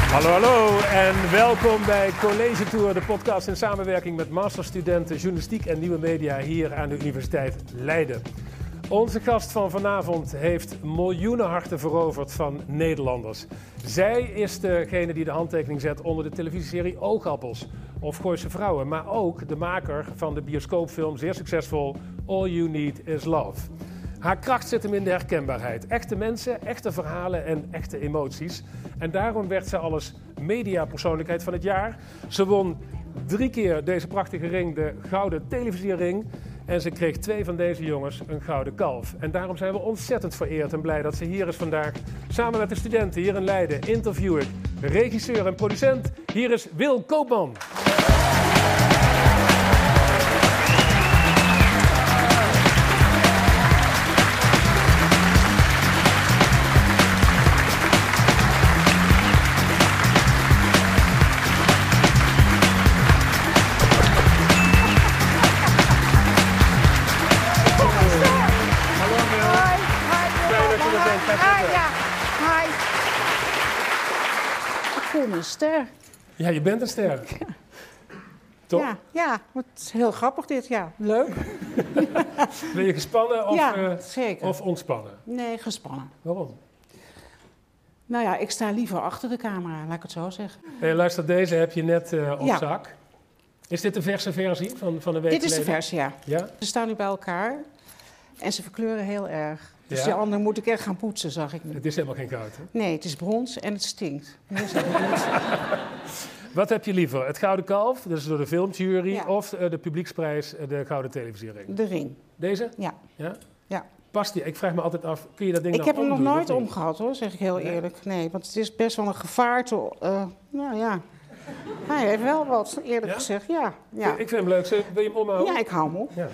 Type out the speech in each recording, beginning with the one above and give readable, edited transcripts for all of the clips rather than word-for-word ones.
Hallo en welkom bij College Tour, de podcast in samenwerking met masterstudenten journalistiek en nieuwe media hier aan de Universiteit Leiden. Onze gast van vanavond heeft miljoenen harten veroverd van Nederlanders. Zij is degene die de handtekening zet onder de televisieserie Oogappels of Gooise Vrouwen, maar ook de maker van de bioscoopfilm, zeer succesvol, All You Need Is Love. Haar kracht zit hem in de herkenbaarheid. Echte mensen, echte verhalen en echte emoties. En daarom werd ze als mediapersoonlijkheid van het jaar. Ze won 3 keer deze prachtige ring, de Gouden Televisiering. En ze kreeg 2 van deze jongens een Gouden Kalf. En daarom zijn we ontzettend vereerd en blij dat ze hier is vandaag. Samen met de studenten hier in Leiden interview ik regisseur en producent. Hier is Wil Koopman. Een ster. Ja, je bent een ster. Ja. Toch? Ja, het is heel grappig dit, ja. Leuk. Ben je gespannen of, zeker. Of ontspannen? Nee, gespannen. Waarom? Nou ja, ik sta liever achter de camera, laat ik het zo zeggen. Hey, luister, deze heb je net op zak. Is dit de verse versie van een week geleden? Dit is de versie, ja. Ja. Ze staan nu bij elkaar en ze verkleuren heel erg. Dus Ja? die andere moet ik echt gaan poetsen, zag ik nu. Het is helemaal geen goud, hè? Nee, het is brons en het stinkt. Nee, zeg ik niet. Wat heb je liever? Het Gouden Kalf, dus door de filmjury, Ja. of de publieksprijs, de Gouden Televisiering? De ring, Deze? ja. Ja? Ja. Past die? Ik vraag me altijd af, kun je dat ding Ik dan heb hem nog omdoen, nooit of niet? omgehad, hoor, zeg ik heel Nee? eerlijk. Nee, want het is best wel een gevaarte. Nou ja, hij heeft wel wat, eerlijk Ja? gezegd. Ja, ja. Ik vind hem leuk. Wil je hem omhouden? Ja, ik hou hem op. Ja.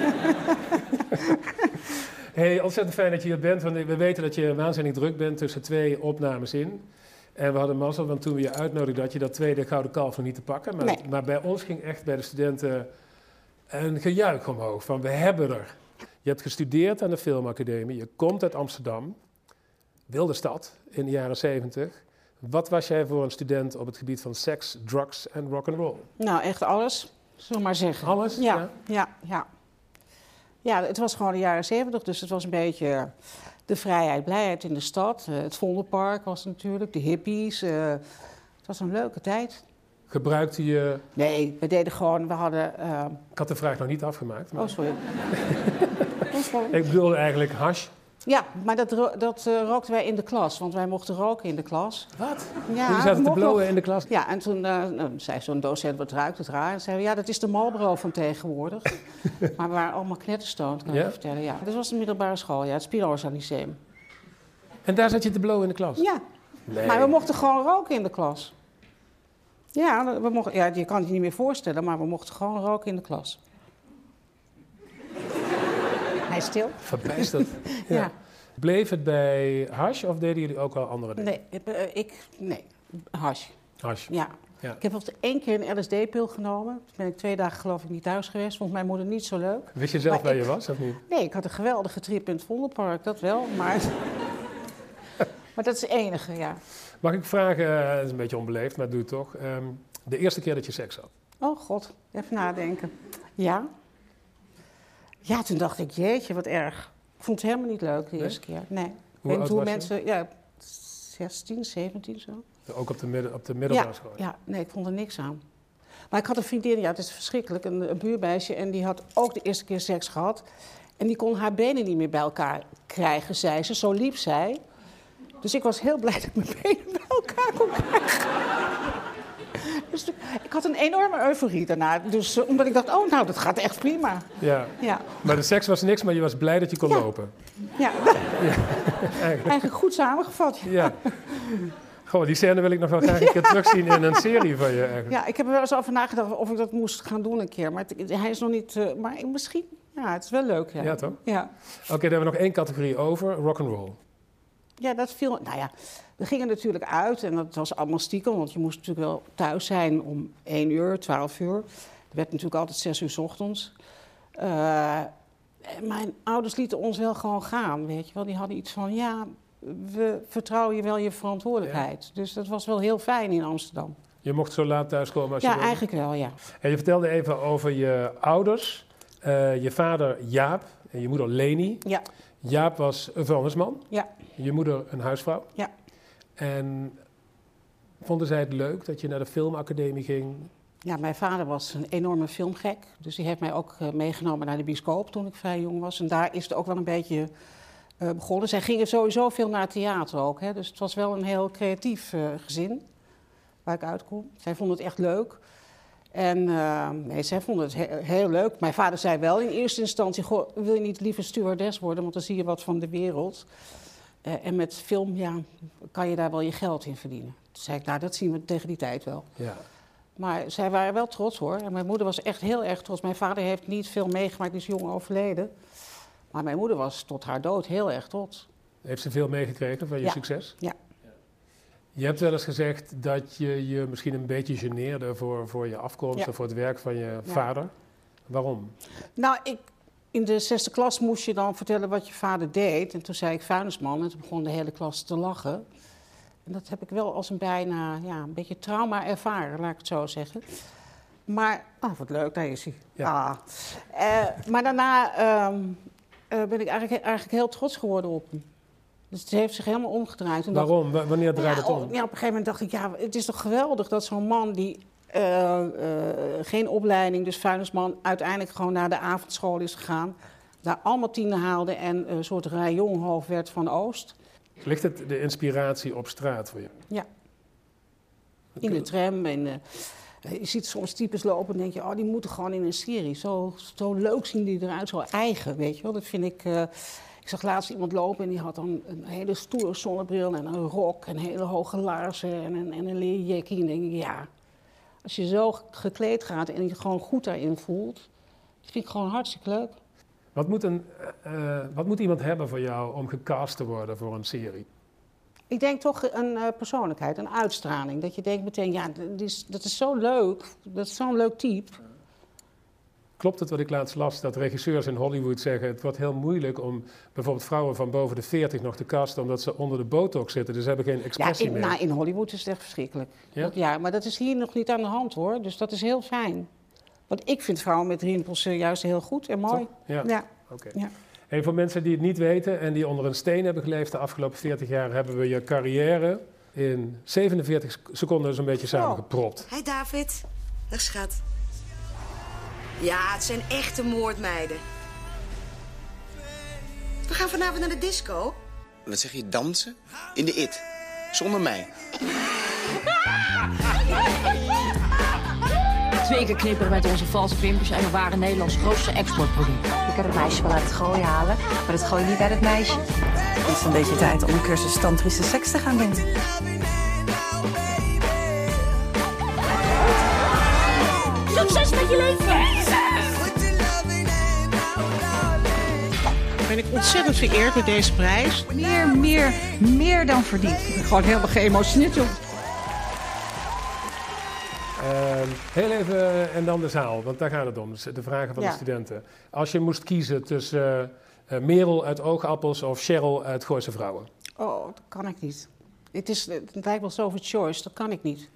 Hey, ontzettend fijn dat je hier bent, want we weten dat je waanzinnig druk bent tussen 2 opnames in. En we hadden mazzel, want toen we je uitnodigden had je dat tweede Gouden Kalf nog niet te pakken. Maar, Nee. maar bij ons ging echt bij de studenten een gejuich omhoog van we hebben er. Je hebt gestudeerd aan de Filmacademie, je komt uit Amsterdam, wilde stad in de jaren 70. Wat was jij voor een student op het gebied van seks, drugs en rock'n'roll? Nou, echt alles, zullen we maar zeggen. Alles? Ja. Ja, het was gewoon de jaren 70, dus het was een beetje de vrijheid, blijheid in de stad. Het Vondelpark was natuurlijk, de hippies. Het was een leuke tijd. Gebruikte je... Nee, we deden gewoon, we hadden... Ik had de vraag nog niet afgemaakt. Maar... Oh, sorry. Ik bedoelde eigenlijk hash. Ja, maar dat rookten wij in de klas, want wij mochten roken in de klas. Wat? Ja, Jullie zaten te mocht blowen nog. in de klas? Ja, en toen zei zo'n docent, wat ruikt het raar? En zeiden we, ja, dat is de Marlboro van tegenwoordig. Maar we waren allemaal knetterstoned, kan ik Ja? je vertellen. Ja. Dit was de middelbare school, ja, het Spinoza Lyceum. En daar zat je te blowen in de klas? Ja, Nee. maar we mochten gewoon roken in de klas. Ja, je kan het je niet meer voorstellen, maar we mochten gewoon roken in de klas. Hij is stil. Verbijsterd. Ja. Bleef het bij hash of deden jullie ook wel andere dingen? Nee, hash. Hash. Ja. Ja. Ik heb 1 keer een LSD-pil genomen. Toen ben ik 2 dagen geloof ik niet thuis geweest. Vond mijn moeder niet zo leuk. Wist je zelf Maar waar je was of niet? Nee, ik had een geweldige trip in het Vondelpark, dat wel. Maar, maar dat is het enige, ja. Mag ik vragen, het is een beetje onbeleefd, maar doe het toch. De eerste keer dat je seks had? Oh god, even nadenken. Ja. Ja, toen dacht ik, jeetje, wat erg. Ik vond het helemaal niet leuk de eerste keer. Nee. Hoe oud was je? mensen, ja, 16, 17 zo. Ook op de middelbare school? Ja, nee, ik vond er niks aan. Maar ik had een vriendin, ja, het is verschrikkelijk, een buurmeisje. En die had ook de eerste keer seks gehad. En die kon haar benen niet meer bij elkaar krijgen, zei ze. Zo liep zij. Dus ik was heel blij dat ik mijn benen bij elkaar kon krijgen. Dus ik had een enorme euforie daarna. Dus omdat ik dacht, oh nou, dat gaat echt prima. Ja. Ja, Maar de seks was niks, maar je was blij dat je kon Ja. lopen. ja. Eigenlijk. Eigenlijk goed samengevat. Ja. Goh, die scène wil ik nog wel graag een keer terugzien in een serie van je eigenlijk. Ja, ik heb er wel eens over nagedacht of ik dat moest gaan doen een keer. Maar hij is nog niet... maar misschien... Ja, het is wel leuk, ja. Ja, toch? Ja. Oké, dan hebben we nog 1 categorie over, rock'n'roll. Ja, dat viel... Nou ja, we gingen natuurlijk uit en dat was allemaal stiekem. Want je moest natuurlijk wel thuis zijn om 1 uur, 12 uur. Het werd natuurlijk altijd 6 uur 's ochtends. Mijn ouders lieten ons wel gewoon gaan, weet je wel. Die hadden iets van, ja, we vertrouwen je wel je verantwoordelijkheid. Ja. Dus dat was wel heel fijn in Amsterdam. Je mocht zo laat thuiskomen als je wilde? Ja, eigenlijk wel, ja. En je vertelde even over je ouders. Je vader Jaap en je moeder Leni. Ja. Jaap was een vuilnisman. Ja. Je moeder een huisvrouw. Ja. En vonden zij het leuk dat je naar de filmacademie ging? Ja, mijn vader was een enorme filmgek. Dus die heeft mij ook meegenomen naar de bioscoop toen ik vrij jong was. En daar is het ook wel een beetje begonnen. Zij gingen sowieso veel naar theater ook. Hè? Dus het was wel een heel creatief gezin waar ik uitkom. Zij vonden het echt leuk. En zij vonden het heel leuk. Mijn vader zei wel in eerste instantie: goh, wil je niet liever stewardess worden, want dan zie je wat van de wereld. En met film, ja, kan je daar wel je geld in verdienen. Toen zei ik, nou, dat zien we tegen die tijd wel. Ja. Maar zij waren wel trots, hoor. En mijn moeder was echt heel erg trots. Mijn vader heeft niet veel meegemaakt, die is jong overleden. Maar mijn moeder was tot haar dood heel erg trots. Heeft ze veel meegekregen van je succes? Ja. Je hebt wel eens gezegd dat je je misschien een beetje geneerde voor je afkomst en voor het werk van je vader. Waarom? Nou, in de 6e klas moest je dan vertellen wat je vader deed. En toen zei ik vuilnisman en toen begon de hele klas te lachen. En dat heb ik wel als een bijna een beetje trauma ervaren, laat ik het zo zeggen. Maar, wat leuk, daar is hij. Ja. Maar daarna ben ik eigenlijk heel trots geworden op hem. Dus het heeft zich helemaal omgedraaid. Waarom? Wanneer draaide het om? Ja, op een gegeven moment dacht ik, het is toch geweldig dat zo'n man die geen opleiding, dus vuilnisman, uiteindelijk gewoon naar de avondschool is gegaan. Daar allemaal 10 haalde en een soort rayonhoofd werd van Oost. Ligt het de inspiratie op straat voor je? Ja. In de tram. En, je ziet soms types lopen en denk je, die moeten gewoon in een serie. Zo leuk zien die eruit, zo eigen, weet je wel. Dat vind ik... Ik zag laatst iemand lopen en die had dan een hele stoere zonnebril en een rok en hele hoge laarzen en een leerjackie. En dan denk ik, als je zo gekleed gaat en je gewoon goed daarin voelt, dat vind ik gewoon hartstikke leuk. Wat moet iemand hebben voor jou om gecast te worden voor een serie? Ik denk toch een persoonlijkheid, een uitstraling. Dat je denkt meteen, dat is zo leuk, dat is zo'n leuk type. Klopt het wat ik laatst las, dat regisseurs in Hollywood zeggen... het wordt heel moeilijk om bijvoorbeeld vrouwen van boven de 40 nog te casten... omdat ze onder de botox zitten, dus ze hebben geen expressie meer. Nou, in Hollywood is het echt verschrikkelijk. Ja? Maar dat is hier nog niet aan de hand, hoor. Dus dat is heel fijn. Want ik vind vrouwen met rimpels juist heel goed en mooi. Ja. Oké. Ja. Hey, voor mensen die het niet weten en die onder een steen hebben geleefd... de afgelopen 40 jaar hebben we je carrière in 47 seconden zo'n beetje samengepropt. Hey David. Dag schat. Ja, het zijn echte moordmeiden. We gaan vanavond naar de disco. Wat zeg je, dansen? In de IT. Zonder mij. 2 keer knipperen met onze valse pimpers en we waren Nederlands grootste exportproduct. Ik heb het meisje wel uit het gooi halen, maar dat gooi je niet uit het meisje. Het is een beetje tijd om een cursus tantrische seks te gaan doen. Succes met je leven! Ben ik ontzettend vereerd met deze prijs. Meer dan verdiend. Ik ben gewoon helemaal geëmotioneerd, joh. Heel even en dan de zaal, want daar gaat het om. De vragen van de studenten. Als je moest kiezen tussen Merel uit Oogappels of Cheryl uit Gooise Vrouwen? Oh, dat kan ik niet. Het lijkt wel zoveel choice, dat kan ik niet.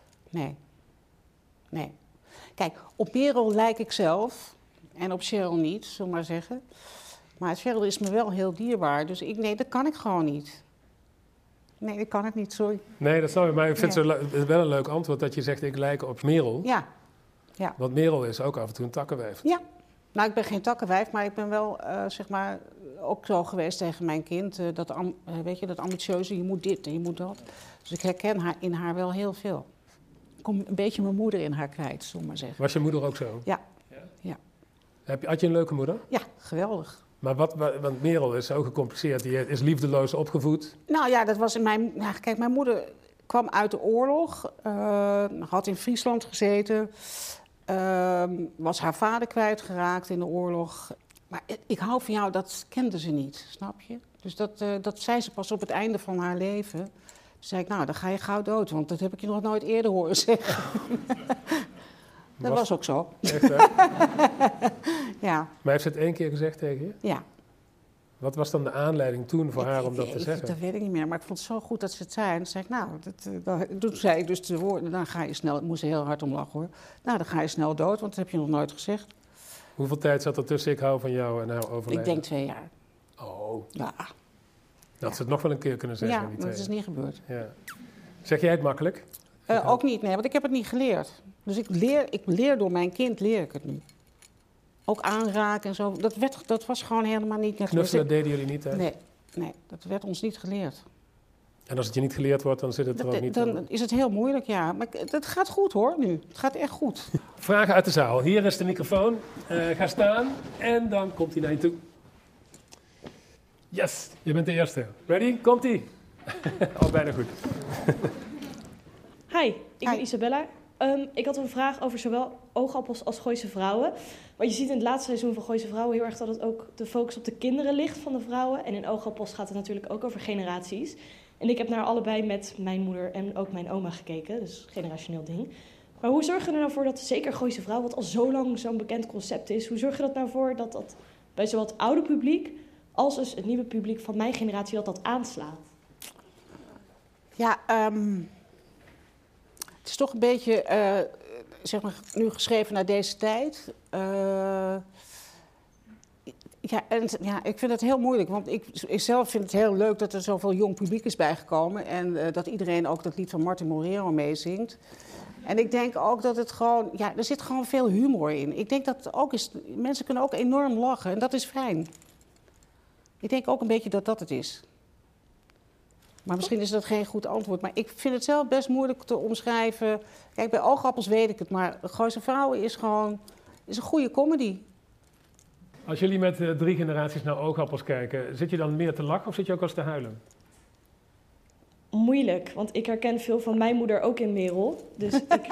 Nee. Kijk, op Merel lijk ik zelf en op Cheryl niet, zullen we maar zeggen. Maar Cheryl is me wel heel dierbaar, dus dat kan ik gewoon niet. Nee, dat kan ik niet, sorry. Nee, dat snap ik, maar ik vind het wel een leuk antwoord dat je zegt ik lijk op Merel. Ja. Want Merel is ook af en toe een takkenwijf. Ja, nou ik ben geen takkenwijf, maar ik ben wel ook zo geweest tegen mijn kind. Dat ambitieuze, je moet dit en je moet dat. Dus ik herken in haar wel heel veel. Ik kom een beetje mijn moeder in haar kwijt, zullen we maar zeggen. Was je moeder ook zo? Ja. Had je een leuke moeder? Ja, geweldig. Maar want Merel is zo gecompliceerd, die is liefdeloos opgevoed. Nou ja, dat was kijk, mijn moeder kwam uit de oorlog, had in Friesland gezeten, was haar vader kwijtgeraakt in de oorlog. Maar ik hou van jou, dat kende ze niet, snap je? Dus dat zei ze pas op het einde van haar leven. Toen zei ik, nou, dan ga je gauw dood, want dat heb ik je nog nooit eerder horen zeggen. Dat was ook zo. Echt, hè? Ja. Maar heeft ze het 1 keer gezegd tegen je? Ja. Wat was dan de aanleiding toen voor haar om dat te zeggen? Dat weet ik niet meer, maar ik vond het zo goed dat ze het zei. En toen zei ik, toen zei ik dus de woorden, dan ga je snel... Ik moest er heel hard om lachen, hoor. Nou, dan ga je snel dood, want dat heb je nog nooit gezegd. Hoeveel tijd zat er tussen ik hou van jou en haar overlijden? Ik denk 2 jaar. Oh. Ja. Dat ze het nog wel een keer kunnen zeggen. Ja, die maar dat is niet gebeurd. Ja. Zeg jij het makkelijk? Ook niet, nee, want ik heb het niet geleerd. Dus ik leer door mijn kind, leer ik het nu. Ook aanraken en zo. Dat was gewoon helemaal niet... Knuffelen deden jullie niet, hè? Nee, dat werd ons niet geleerd. En als het je niet geleerd wordt, dan zit het er ook niet in. Dan is het heel moeilijk, ja. Maar het gaat goed, hoor, nu. Het gaat echt goed. Vragen uit de zaal. Hier is de microfoon. Ga staan en dan komt hij naar je toe. Yes, je bent de eerste. Ready? Komt-ie. Al bijna goed. Hi, ik ben Isabella. Ik had een vraag over zowel oogappels als Gooise Vrouwen. Want je ziet in het laatste seizoen van Gooise Vrouwen heel erg dat het ook de focus op de kinderen ligt van de vrouwen. En in oogappels gaat het natuurlijk ook over generaties. En ik heb naar allebei met mijn moeder en ook mijn oma gekeken, dus generationeel ding. Maar hoe zorg je er nou voor dat zeker Gooise Vrouwen, wat al zo lang zo'n bekend concept is, hoe zorg je dat nou voor dat dat bij zowel het oude publiek als dus het nieuwe publiek van mijn generatie dat aanslaat? Ja, het is toch een beetje, zeg maar, nu geschreven naar deze tijd. Ik vind het heel moeilijk, want ik zelf vind het heel leuk dat er zoveel jong publiek is bijgekomen. En dat iedereen ook dat lied van Martin Morero meezingt. En ik denk ook dat het gewoon, ja, er zit gewoon veel humor in. Ik denk dat het ook is, mensen kunnen ook enorm lachen en dat is fijn. Ik denk ook een beetje dat dat het is. Maar misschien is dat geen goed antwoord. Maar ik vind het zelf best moeilijk te omschrijven. Kijk, bij oogappels weet ik het, maar Gooise Vrouwen is gewoon een goede comedy. Als jullie met 3 generaties naar oogappels kijken, zit je dan meer te lachen of zit je ook als te huilen? Moeilijk, want ik herken veel van mijn moeder ook in Merel. Dus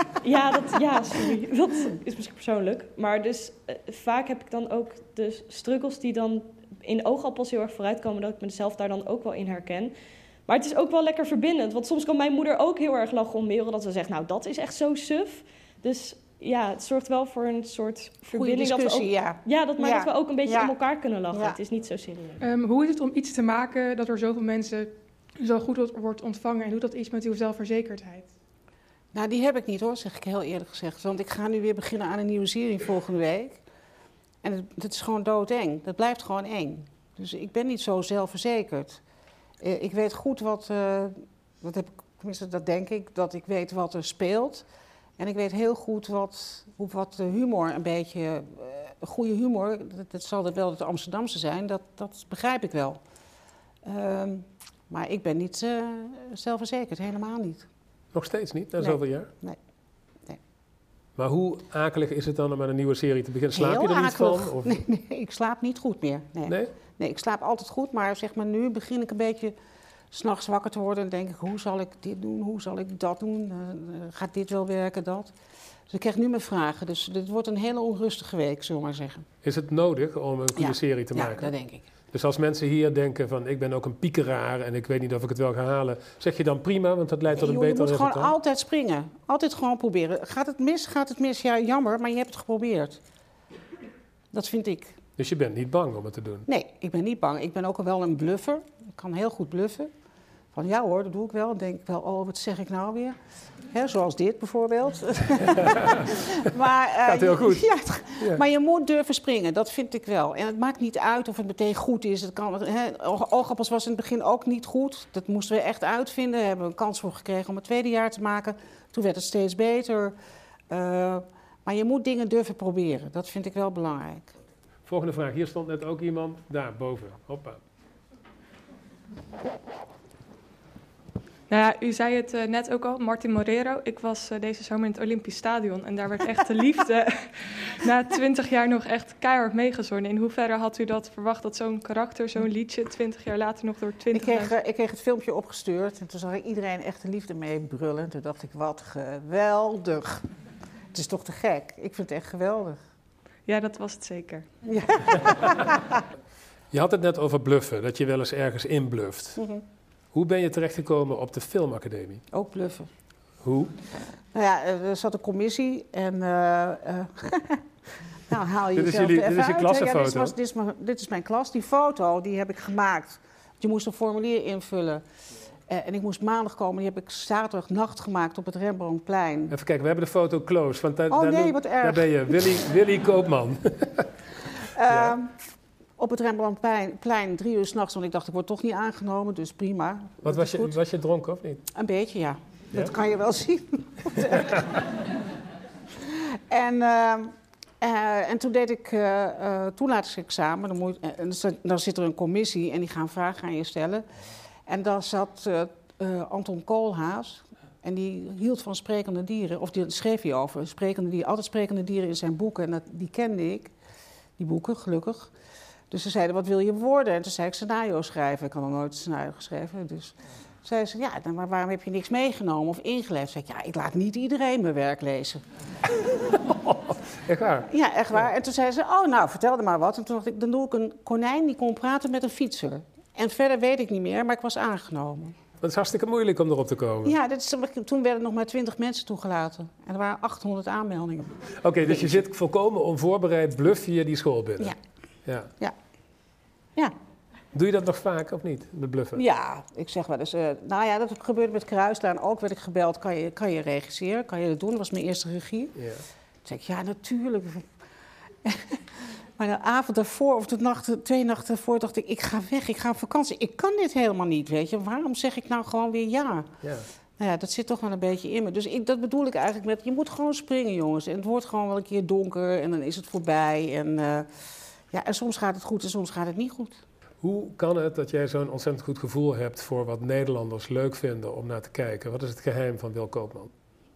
sorry, dat is misschien persoonlijk. Maar dus vaak heb ik dan ook de struggles die dan in oogappels heel erg vooruitkomen, dat ik mezelf daar dan ook wel in herken. Maar het is ook wel lekker verbindend, want soms kan mijn moeder ook heel erg lachen om Merel, dat ze zegt, nou dat is echt zo suf. Dus ja, het zorgt wel voor een soort verbinding. Dat we ook een beetje om elkaar kunnen lachen. Ja. Het is niet zo serieus. Hoe is het om iets te maken dat door zoveel mensen zo goed wordt ontvangen? En doet dat iets met uw zelfverzekerdheid? Nou, die heb ik niet hoor, zeg ik heel eerlijk gezegd. Want ik ga nu weer beginnen aan een nieuwe serie volgende week. En het is gewoon doodeng. Dat blijft gewoon eng. Dus ik ben niet zo zelfverzekerd. Ik weet goed tenminste dat denk ik, dat ik weet wat er speelt. En ik weet heel goed wat de humor een beetje, goede humor, dat zal wel het Amsterdamse zijn, dat begrijp ik wel. Maar ik ben niet zelfverzekerd, helemaal niet. Nog steeds niet, na zoveel jaar? Nee. Maar hoe akelig is het dan om aan een nieuwe serie te beginnen? Slaap je er niet van? Of? Nee, ik slaap niet goed meer. Nee, ik slaap altijd goed, maar zeg maar nu begin ik een beetje 's nachts wakker te worden en denk ik, hoe zal ik dit doen, hoe zal ik dat doen, gaat dit wel werken, dat? Dus ik krijg nu mijn vragen, dus dit wordt een hele onrustige week, zullen we maar zeggen. Is het nodig om een goede serie te maken? Ja, dat denk ik. Dus als mensen hier denken van, ik ben ook een piekeraar en ik weet niet of ik het wel ga halen, zeg je dan prima, want dat leidt tot een beter resultaat? Je moet gewoon altijd springen, altijd gewoon proberen. Gaat het mis, ja jammer, maar je hebt het geprobeerd. Dat vind ik. Dus je bent niet bang om het te doen? Nee, ik ben niet bang. Ik ben ook wel een bluffer. Ik kan heel goed bluffen. Van ja hoor, dat doe ik wel. Dan denk ik wel, oh, wat zeg ik nou weer? Hè, zoals dit bijvoorbeeld. Maar, gaat heel goed. Ja. Maar je moet durven springen, dat vind ik wel. En het maakt niet uit of het meteen goed is. Oogappels was in het begin ook niet goed. Dat moesten we echt uitvinden. We hebben een kans voor gekregen om het 2e jaar te maken. Toen werd het steeds beter. Maar je moet dingen durven proberen. Dat vind ik wel belangrijk. Volgende vraag. Hier stond net ook iemand. Daar, boven. Hoppa. Nou ja, u zei het net ook al, Martin Morero. Ik was deze zomer in het Olympisch Stadion en daar werd echt de liefde na 20 jaar nog echt keihard meegezongen. In hoeverre had u dat verwacht, dat zo'n karakter, zo'n liedje, 20 jaar later nog door 20 Ik kreeg het filmpje opgestuurd en toen zag ik iedereen echt de liefde mee brullen. Toen dacht ik, wat geweldig. Het is toch te gek? Ik vind het echt geweldig. Ja, dat was het zeker. Ja. Je had het net over bluffen, dat je wel eens ergens inbluft. Mm-hmm. Hoe ben je terechtgekomen op de Filmacademie? Ook bluffen. Hoe? Nou ja, er zat een commissie en... nou, haal je Dit is jezelf jullie- er dit even is je uit. klassenfoto. Dit is mijn klas. Die foto die heb ik gemaakt. Je moest een formulier invullen. En ik moest maandag komen. Die heb ik zaterdagnacht gemaakt op het Rembrandtplein. Even kijken, we hebben de foto close. Want daar, Oh daar nee, nu- wat erg. Daar ben je, Willy Koopman. Ja. Op het Rembrandtplein 3 uur 's nachts. Want ik dacht, ik word toch niet aangenomen. Dus prima. Wat Dat is goed. was je dronken of niet? Een beetje, ja. Ja? Dat kan je wel zien. En toen deed ik toelatingsexamen. Dan zit er een commissie en die gaan vragen aan je stellen. En daar zat Anton Koolhaas. En die hield van sprekende dieren. Of die schreef hij over. Altijd sprekende dieren in zijn boeken. En die kende ik. Die boeken, gelukkig. Dus ze zeiden, wat wil je worden? En toen zei ik scenario schrijven. Ik had nog nooit een scenario geschreven. Dus zei ze, ja, maar waarom heb je niks meegenomen of ingeleefd? Zei ik, ja, ik laat niet iedereen mijn werk lezen. Echt waar? Ja, echt waar. En toen zei ze, oh, nou, vertel er maar wat. En toen dacht ik, dan doe ik een konijn die kon praten met een fietser. En verder weet ik niet meer, maar ik was aangenomen. Het is hartstikke moeilijk om erop te komen. Ja, toen werden nog maar 20 mensen toegelaten. En er waren 800 aanmeldingen. Oké, dus je zit volkomen onvoorbereid, bluff je die school binnen? Ja. Doe je dat nog vaak of niet, met bluffen? Ja, ik zeg wel eens... nou ja, dat gebeurde met Kruislaan ook. Werd ik gebeld, kan je regisseren? Kan je dat doen? Dat was mijn eerste regie. Ja. Toen zei ik, ja, natuurlijk. Maar de avond daarvoor, of de 2 nachten daarvoor, dacht ik ga weg, ik ga op vakantie. Ik kan dit helemaal niet, weet je. Waarom zeg ik nou gewoon weer ja? Ja. Nou ja, dat zit toch wel een beetje in me. Dus dat bedoel ik eigenlijk met, je moet gewoon springen, jongens. En het wordt gewoon wel een keer donker en dan is het voorbij. En soms gaat het goed en soms gaat het niet goed. Hoe kan het dat jij zo'n ontzettend goed gevoel hebt voor wat Nederlanders leuk vinden om naar te kijken? Wat is het geheim van Wil Koopman?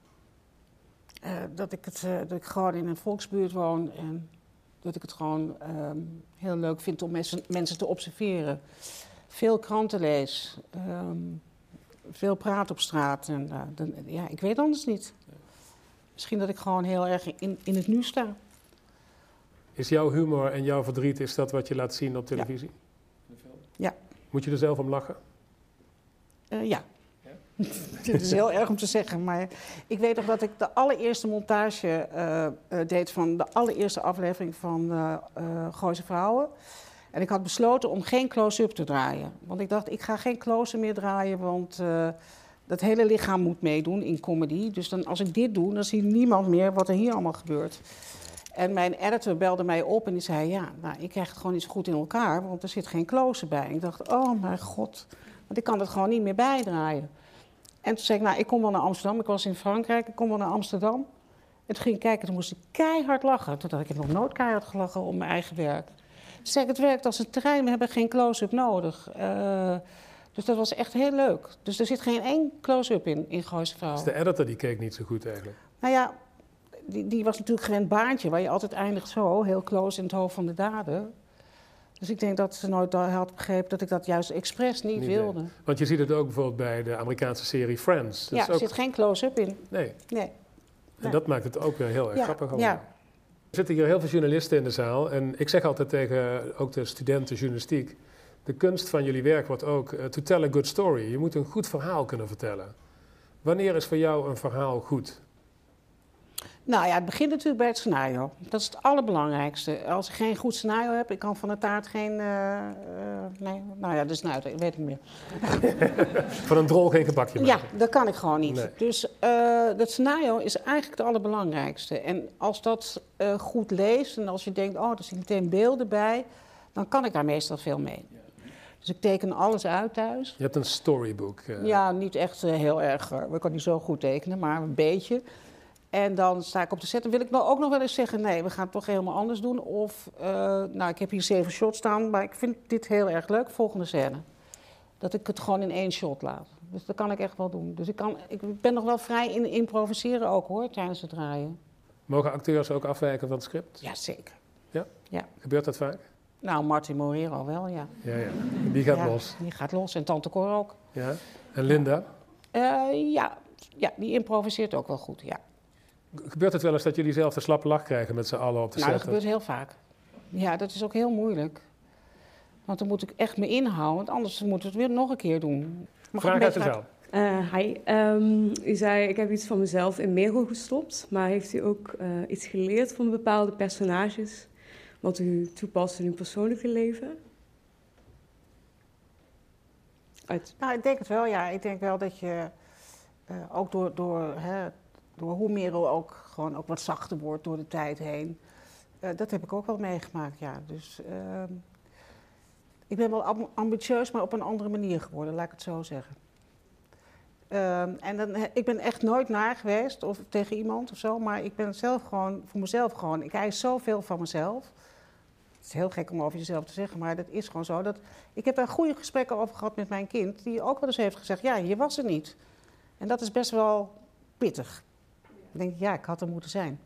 Dat ik gewoon in een volksbuurt woon en dat ik het gewoon heel leuk vind om mensen te observeren. Veel kranten lees, veel praat op straat. En, ik weet anders niet. Misschien dat ik gewoon heel erg in het nu sta. Is jouw humor en jouw verdriet, is dat wat je laat zien op televisie? Ja. Moet je er zelf om lachen? Ja. Het is heel erg om te zeggen, maar ik weet nog dat ik de allereerste montage deed van de allereerste aflevering van Gooise Vrouwen. En ik had besloten om geen close-up te draaien. Want ik dacht, ik ga geen close-up meer draaien, want dat hele lichaam moet meedoen in comedy. Dus dan, als ik dit doe, dan ziet niemand meer wat er hier allemaal gebeurt. En mijn editor belde mij op en die zei, ja, nou, ik krijg het gewoon niet zo goed in elkaar, want er zit geen close-up bij. En ik dacht, oh mijn god, want ik kan het gewoon niet meer bijdraaien. En toen zei ik, nou, ik kom wel naar Amsterdam. Ik was in Frankrijk, ik kom wel naar Amsterdam. En toen ging ik kijken, toen moest ik keihard lachen. Toen dacht ik, heb nog nooit keihard gelachen om mijn eigen werk. Toen zei ik, het werkt als een trein, we hebben geen close-up nodig. Dus dat was echt heel leuk. Dus er zit geen één close-up in Gooise Vrouwen. Dus de editor die keek niet zo goed eigenlijk? Nou ja, die was natuurlijk gewend baantje, waar je altijd eindigt zo, heel close in het hoofd van de dader. Dus ik denk dat ze nooit had begrepen dat ik dat juist expres niet wilde. Want je ziet het ook bijvoorbeeld bij de Amerikaanse serie Friends. Ja, er zit geen close-up in. Nee. En Dat maakt het ook weer heel erg grappig. Ja. Er zitten hier heel veel journalisten in de zaal. En ik zeg altijd tegen ook de studenten journalistiek, de kunst van jullie werk wordt ook to tell a good story. Je moet een goed verhaal kunnen vertellen. Wanneer is voor jou een verhaal goed? Nou ja, het begint natuurlijk bij het scenario. Dat is het allerbelangrijkste. Als ik geen goed scenario heb, ik kan van de taart geen... de snuiter, ik weet het niet meer. Van een drol geen gebakje maken? Ja, dat kan ik gewoon niet. Nee. Dus dat scenario is eigenlijk het allerbelangrijkste. En als dat goed leest en als je denkt, oh, er zitten meteen beelden bij, dan kan ik daar meestal veel mee. Dus ik teken alles uit thuis. Je hebt een storybook. Ja, niet echt heel erg. Ik kan niet zo goed tekenen, maar een beetje. En dan sta ik op de set. Dan wil ik nou ook nog wel eens zeggen, nee, we gaan het toch helemaal anders doen. Of, ik heb hier 7 shots staan, maar ik vind dit heel erg leuk. Volgende scène. Dat ik het gewoon in 1 shot laat. Dus dat kan ik echt wel doen. Dus ik ben nog wel vrij in improviseren ook, hoor, tijdens het draaien. Mogen acteurs ook afwijken van het script? Ja, zeker. Ja? Gebeurt dat vaak? Nou, Martin Morero wel, ja. Ja. Die gaat los. Die gaat los. En Tante Cor ook. Ja. En Linda? Ja, die improviseert ook wel goed, ja. Gebeurt het wel eens dat jullie zelf de slappe lach krijgen met z'n allen op de set? Nou, dat gebeurt heel vaak. Ja, dat is ook heel moeilijk. Want dan moet ik echt me inhouden, want anders moet ik het weer nog een keer doen. Vraag uit de zaal. Hi. U zei, ik heb iets van mezelf in Merel gestopt. Maar heeft u ook iets geleerd van bepaalde personages... wat u toepast in uw persoonlijke leven? Nou, ik denk het wel, ja. Ik denk wel dat je ook door hoe Merel ook gewoon ook wat zachter wordt door de tijd heen. Dat heb ik ook wel meegemaakt, ja. Dus ik ben wel ambitieus, maar op een andere manier geworden, laat ik het zo zeggen. Ik ben echt nooit naar geweest of tegen iemand of zo, maar ik ben zelf gewoon, voor mezelf gewoon, ik eis zoveel van mezelf. Het is heel gek om over jezelf te zeggen, maar dat is gewoon zo. Ik heb daar goede gesprekken over gehad met mijn kind, die ook wel eens heeft gezegd, ja, je was er niet. En dat is best wel pittig. Dan denk ik, ja, ik had er moeten zijn.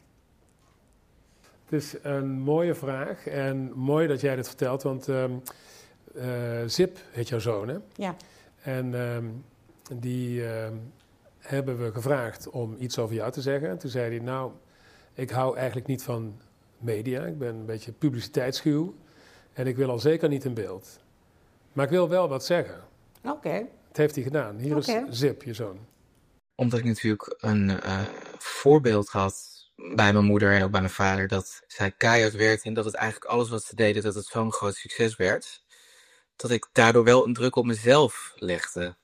Het is een mooie vraag en mooi dat jij dit vertelt, want Zip heet jouw zoon, hè? Ja. En die hebben we gevraagd om iets over jou te zeggen. En toen zei hij, nou, ik hou eigenlijk niet van media. Ik ben een beetje publiciteitsschuw en ik wil al zeker niet in beeld. Maar ik wil wel wat zeggen. Oké. Dat heeft hij gedaan. Hier is Zip, je zoon. Omdat ik natuurlijk een voorbeeld had bij mijn moeder en ook bij mijn vader, dat zij keihard werkte en dat het eigenlijk alles wat ze deden, dat het zo'n groot succes werd, dat ik daardoor wel een druk op mezelf legde.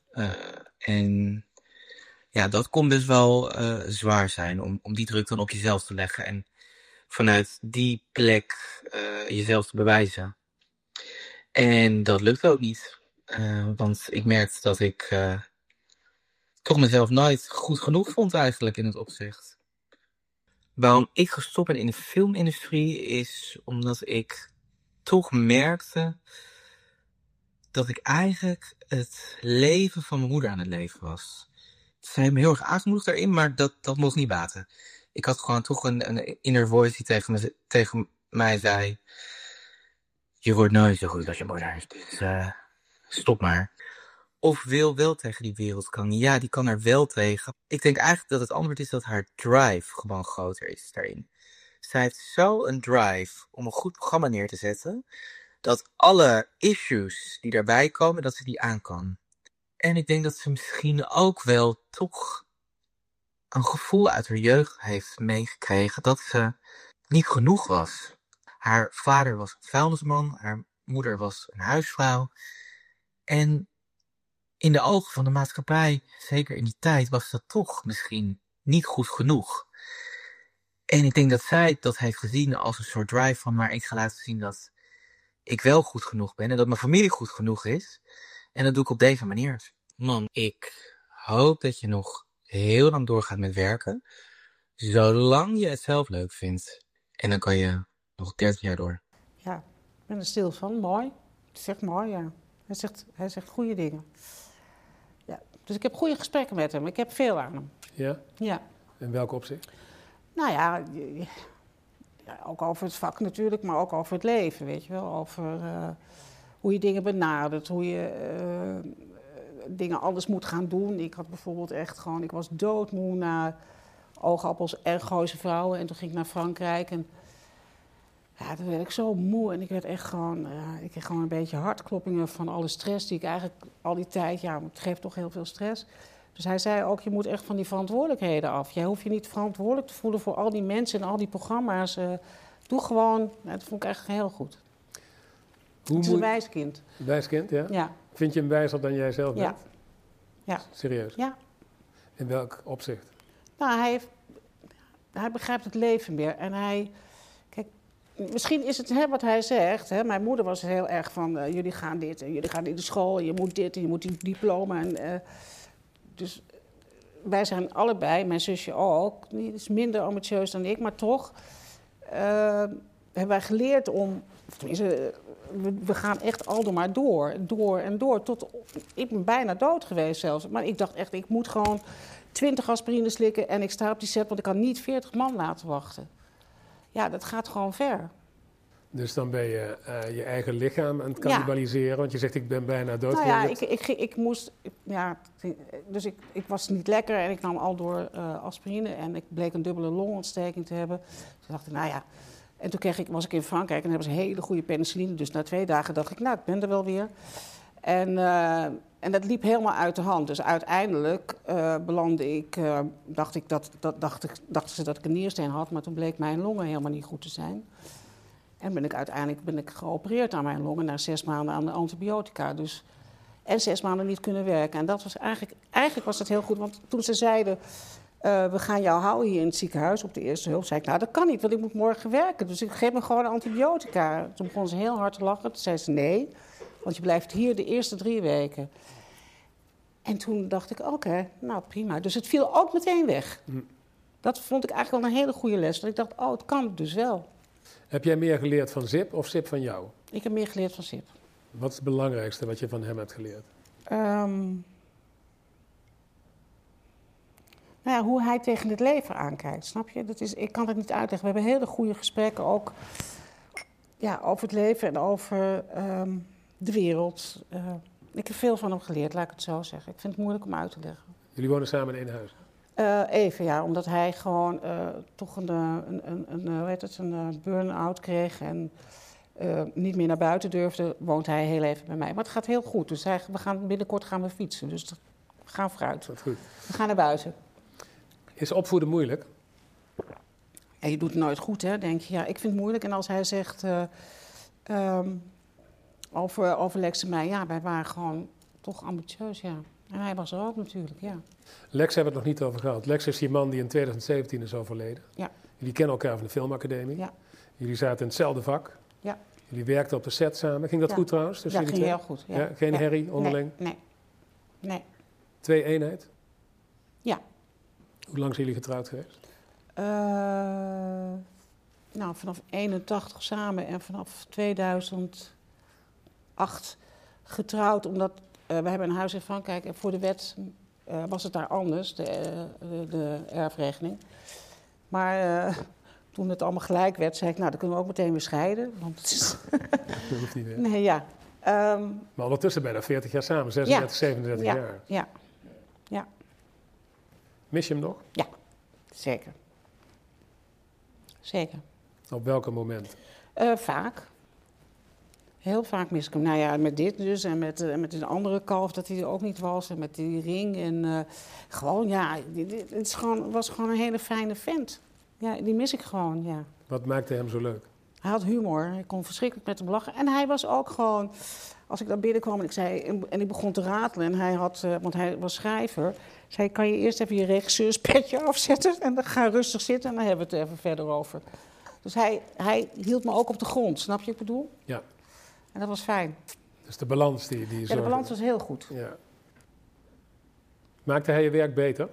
En ja, dat kon best wel zwaar zijn om die druk dan op jezelf te leggen en vanuit die plek jezelf te bewijzen. En dat lukte ook niet. Want ik merkte dat ik toch mezelf nooit goed genoeg vond eigenlijk in het opzicht. Waarom ik gestopt ben in de filmindustrie is omdat ik toch merkte dat ik eigenlijk het leven van mijn moeder aan het leven was. Ze heeft me heel erg aangemoedigd daarin, maar dat mocht niet baten. Ik had gewoon toch een inner voice die tegen mij zei, je wordt nooit zo goed als je moeder, dus stop maar. Of wil wel tegen die wereld kan. Ja, die kan er wel tegen. Ik denk eigenlijk dat het antwoord is dat haar drive gewoon groter is daarin. Zij heeft zo een drive om een goed programma neer te zetten, dat alle issues die daarbij komen, dat ze die aan kan. En ik denk dat ze misschien ook wel toch een gevoel uit haar jeugd heeft meegekregen dat ze niet genoeg was. Haar vader was een vuilnisman, haar moeder was een huisvrouw. En in de ogen van de maatschappij, zeker in die tijd, was dat toch misschien niet goed genoeg. En ik denk dat zij dat heeft gezien als een soort drive van, maar ik ga laten zien dat ik wel goed genoeg ben en dat mijn familie goed genoeg is. En dat doe ik op deze manier. Man, ik hoop dat je nog heel lang doorgaat met werken, zolang je het zelf leuk vindt. En dan kan je nog 30 jaar door. Ja, ik ben er stil van. Mooi. Het is echt mooi, ja. Hij zegt goede dingen. Ja, dus ik heb goede gesprekken met hem. Ik heb veel aan hem. Ja? Ja. In welk opzicht? Nou ja, ook over het vak natuurlijk, maar ook over het leven, weet je wel. Over hoe je dingen benadert, hoe je dingen anders moet gaan doen. Ik had bijvoorbeeld echt gewoon, ik was doodmoe na Oogappels en Gooise Vrouwen. En toen ging ik naar Frankrijk en ja, toen werd ik zo moe en ik werd echt gewoon, ik kreeg gewoon een beetje hartkloppingen van alle stress die ik eigenlijk al die tijd, ja, het geeft toch heel veel stress. Dus hij zei ook, je moet echt van die verantwoordelijkheden af. Jij hoeft je niet verantwoordelijk te voelen voor al die mensen en al die programma's. Doe gewoon, nou, dat vond ik echt heel goed. Het is een wijs kind. Een wijs kind, ja? Ja. Vind je hem wijzer dan jij zelf bent? Ja. Serieus? Ja. In welk opzicht? Nou, hij begrijpt het leven meer. En kijk, misschien is het wat hij zegt. Hè, mijn moeder was heel erg van, jullie gaan dit en jullie gaan in de school. Je moet dit en je moet die diploma. Dus wij zijn allebei, mijn zusje ook, die is minder ambitieus dan ik, maar toch hebben wij geleerd om, tenminste, we gaan echt al maar door en door. Ik ben bijna dood geweest zelfs, maar ik dacht echt, ik moet gewoon 20 aspirine slikken en ik sta op die set, want ik kan niet 40 man laten wachten. Ja, dat gaat gewoon ver. Dus dan ben je je eigen lichaam aan het cannibaliseren, want je zegt ik ben bijna dood. Nou ja, ik moest, dus ik was niet lekker en ik nam al door aspirine en ik bleek een dubbele longontsteking te hebben. Toen dacht ik, nou ja, en toen was ik in Frankrijk en hebben ze hele goede penicilline. Dus na 2 dagen dacht ik, nou, ik ben er wel weer. En En dat liep helemaal uit de hand. Dus uiteindelijk belandde ik, dachten ze dat ik een niersteen had, maar toen bleek mijn longen helemaal niet goed te zijn. En uiteindelijk ben ik geopereerd aan mijn longen na 6 maanden aan de antibiotica. Dus, en 6 maanden niet kunnen werken. En dat was eigenlijk was dat heel goed, want toen ze zeiden, we gaan jou houden hier in het ziekenhuis op de eerste hulp, zei ik, nou dat kan niet, want ik moet morgen werken. Dus ik geef me gewoon antibiotica. Toen begon ze heel hard te lachen. Toen zei ze, nee, want je blijft hier de eerste 3 weken. En toen dacht ik, oké, nou prima. Dus het viel ook meteen weg. Dat vond ik eigenlijk wel een hele goede les. Dat ik dacht, het kan dus wel. Heb jij meer geleerd van Sip of Sip van jou? Ik heb meer geleerd van Sip. Wat is het belangrijkste wat je van hem hebt geleerd? Hoe hij tegen het leven aankijkt, snap je? Ik kan het niet uitleggen. We hebben hele goede gesprekken ook over het leven en over de wereld. Ik heb veel van hem geleerd, laat ik het zo zeggen. Ik vind het moeilijk om uit te leggen. Jullie wonen samen in één huis? Even, ja. Omdat hij gewoon toch een burn-out kreeg en niet meer naar buiten durfde, woont hij heel even bij mij. Maar het gaat heel goed. Dus binnenkort gaan we fietsen. Dus we gaan vooruit. Dat is goed. We gaan naar buiten. Is opvoeden moeilijk? Ja, je doet het nooit goed, hè, denk je. Ja, ik vind het moeilijk. En als hij zegt over Lex en mij, ja, wij waren gewoon toch ambitieus, ja. En hij was er ook natuurlijk, ja. Lex hebben we het nog niet over gehad. Lex is die man die in 2017 is overleden. Ja. Jullie kennen elkaar van de filmacademie. Ja. Jullie zaten in hetzelfde vak. Ja. Jullie werkten op de set samen. Ging dat goed trouwens? Dat ging heel goed, ja. Geen herrie onderling? Nee. 2 eenheid? Ja. Hoe lang zijn jullie getrouwd geweest? Vanaf 81 samen en vanaf 2008 getrouwd. Omdat we hebben een huis in Frankrijk en voor de wet was het daar anders, de erfregeling. Maar toen het allemaal gelijk werd, zei ik, nou, dan kunnen we ook meteen weer scheiden. Want het is... Dat hoeft niet meer. Nee, ja. Maar ondertussen bijna 40 jaar samen, 36, 37 jaar. Ja. Mis je hem nog? Ja, zeker. Zeker. Op welke moment? Vaak. Heel vaak mis ik hem. Nou ja, met dit dus en met een andere kalf dat hij er ook niet was. En met die ring en gewoon, ja, het was gewoon een hele fijne vent. Ja, die mis ik gewoon, ja. Wat maakte hem zo leuk? Hij had humor, hij kon verschrikkelijk met hem lachen. En hij was ook gewoon, als ik dan binnenkwam en ik begon te ratelen en hij had, want hij was schrijver, zei kan je eerst even je regisseurspetje afzetten en dan ga rustig zitten en dan hebben we het even verder over. Dus hij hield me ook op de grond, snap je wat ik bedoel? Ja. En dat was fijn. Dus de balans die Ja, de balans was heel goed. Ja. Maakte hij je werk beter?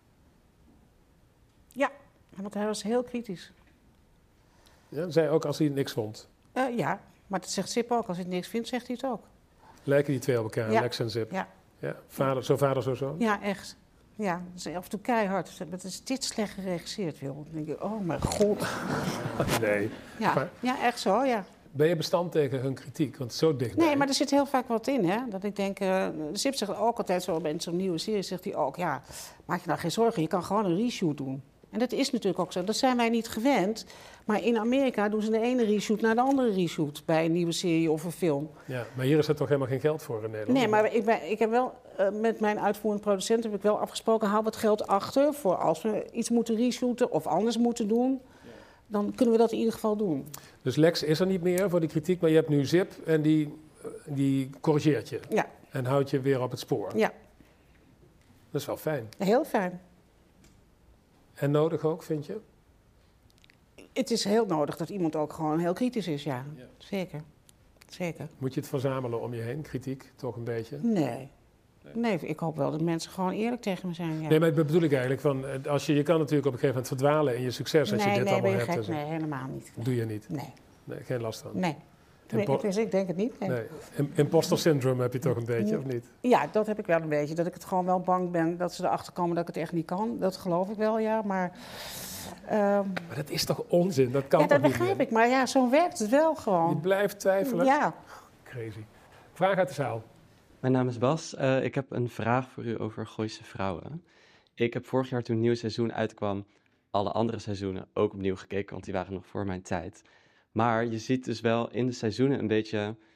Ja, want hij was heel kritisch. Ja, zei ook als hij niks vond? Ja, maar dat zegt Sip ook. Als hij niks vindt, zegt hij het ook. Lijken die twee op elkaar, Ja. Lex en Sip? Ja. Vader, zo zoon? Ja, echt. Ja, dat is af en toe keihard. Wat is dit slecht geregisseerd, Wil? Dan denk ik, oh mijn god. Nee. Ja, echt zo, ja. Ben je bestand tegen hun kritiek? Want zo dichtbij. Nee, maar er zit heel vaak wat in, hè. Dat ik denk, Sip zegt ook altijd zo bij zo'n nieuwe serie, zegt hij ook, ja, maak je nou geen zorgen, je kan gewoon een reshoot doen. En dat is natuurlijk ook zo. Dat zijn wij niet gewend. Maar in Amerika doen ze de ene reshoot naar de andere reshoot bij een nieuwe serie of een film. Ja, maar hier is er toch helemaal geen geld voor in Nederland? Nee, maar ik heb wel met mijn uitvoerend producent heb ik wel afgesproken, hou wat geld achter voor als we iets moeten reshooten of anders moeten doen. Dan kunnen we dat in ieder geval doen. Dus Lex is er niet meer voor die kritiek, maar je hebt nu Sip en die corrigeert je. Ja. En houdt je weer op het spoor. Ja. Dat is wel fijn. Heel fijn. En nodig ook, vind je? Het is heel nodig dat iemand ook gewoon heel kritisch is, ja. Zeker. Zeker. Moet je het verzamelen om je heen, kritiek, toch een beetje? Nee, ik hoop wel dat mensen gewoon eerlijk tegen me zijn. Ja. Nee, maar dat bedoel ik eigenlijk. Je kan natuurlijk op een gegeven moment verdwalen in je succes als je dit allemaal hebt. Gek? Nee, helemaal niet. Dat doe je niet? Nee. Geen last van? Nee. Ik denk het niet. Nee. Imposter syndrome heb je toch een beetje, of niet? Ja, dat heb ik wel een beetje. Dat ik het gewoon wel bang ben dat ze erachter komen dat ik het echt niet kan. Dat geloof ik wel, ja. Maar dat is toch onzin? Dat kan toch niet? Ja, dat begrijp ik. Maar ja, zo werkt het wel gewoon. Je blijft twijfelen? Ja. Crazy. Vraag uit de zaal. Mijn naam is Bas. Ik heb een vraag voor u over Gooise Vrouwen. Ik heb vorig jaar toen het nieuwe seizoen uitkwam, alle andere seizoenen ook opnieuw gekeken, want die waren nog voor mijn tijd. Maar je ziet dus wel in de seizoenen een beetje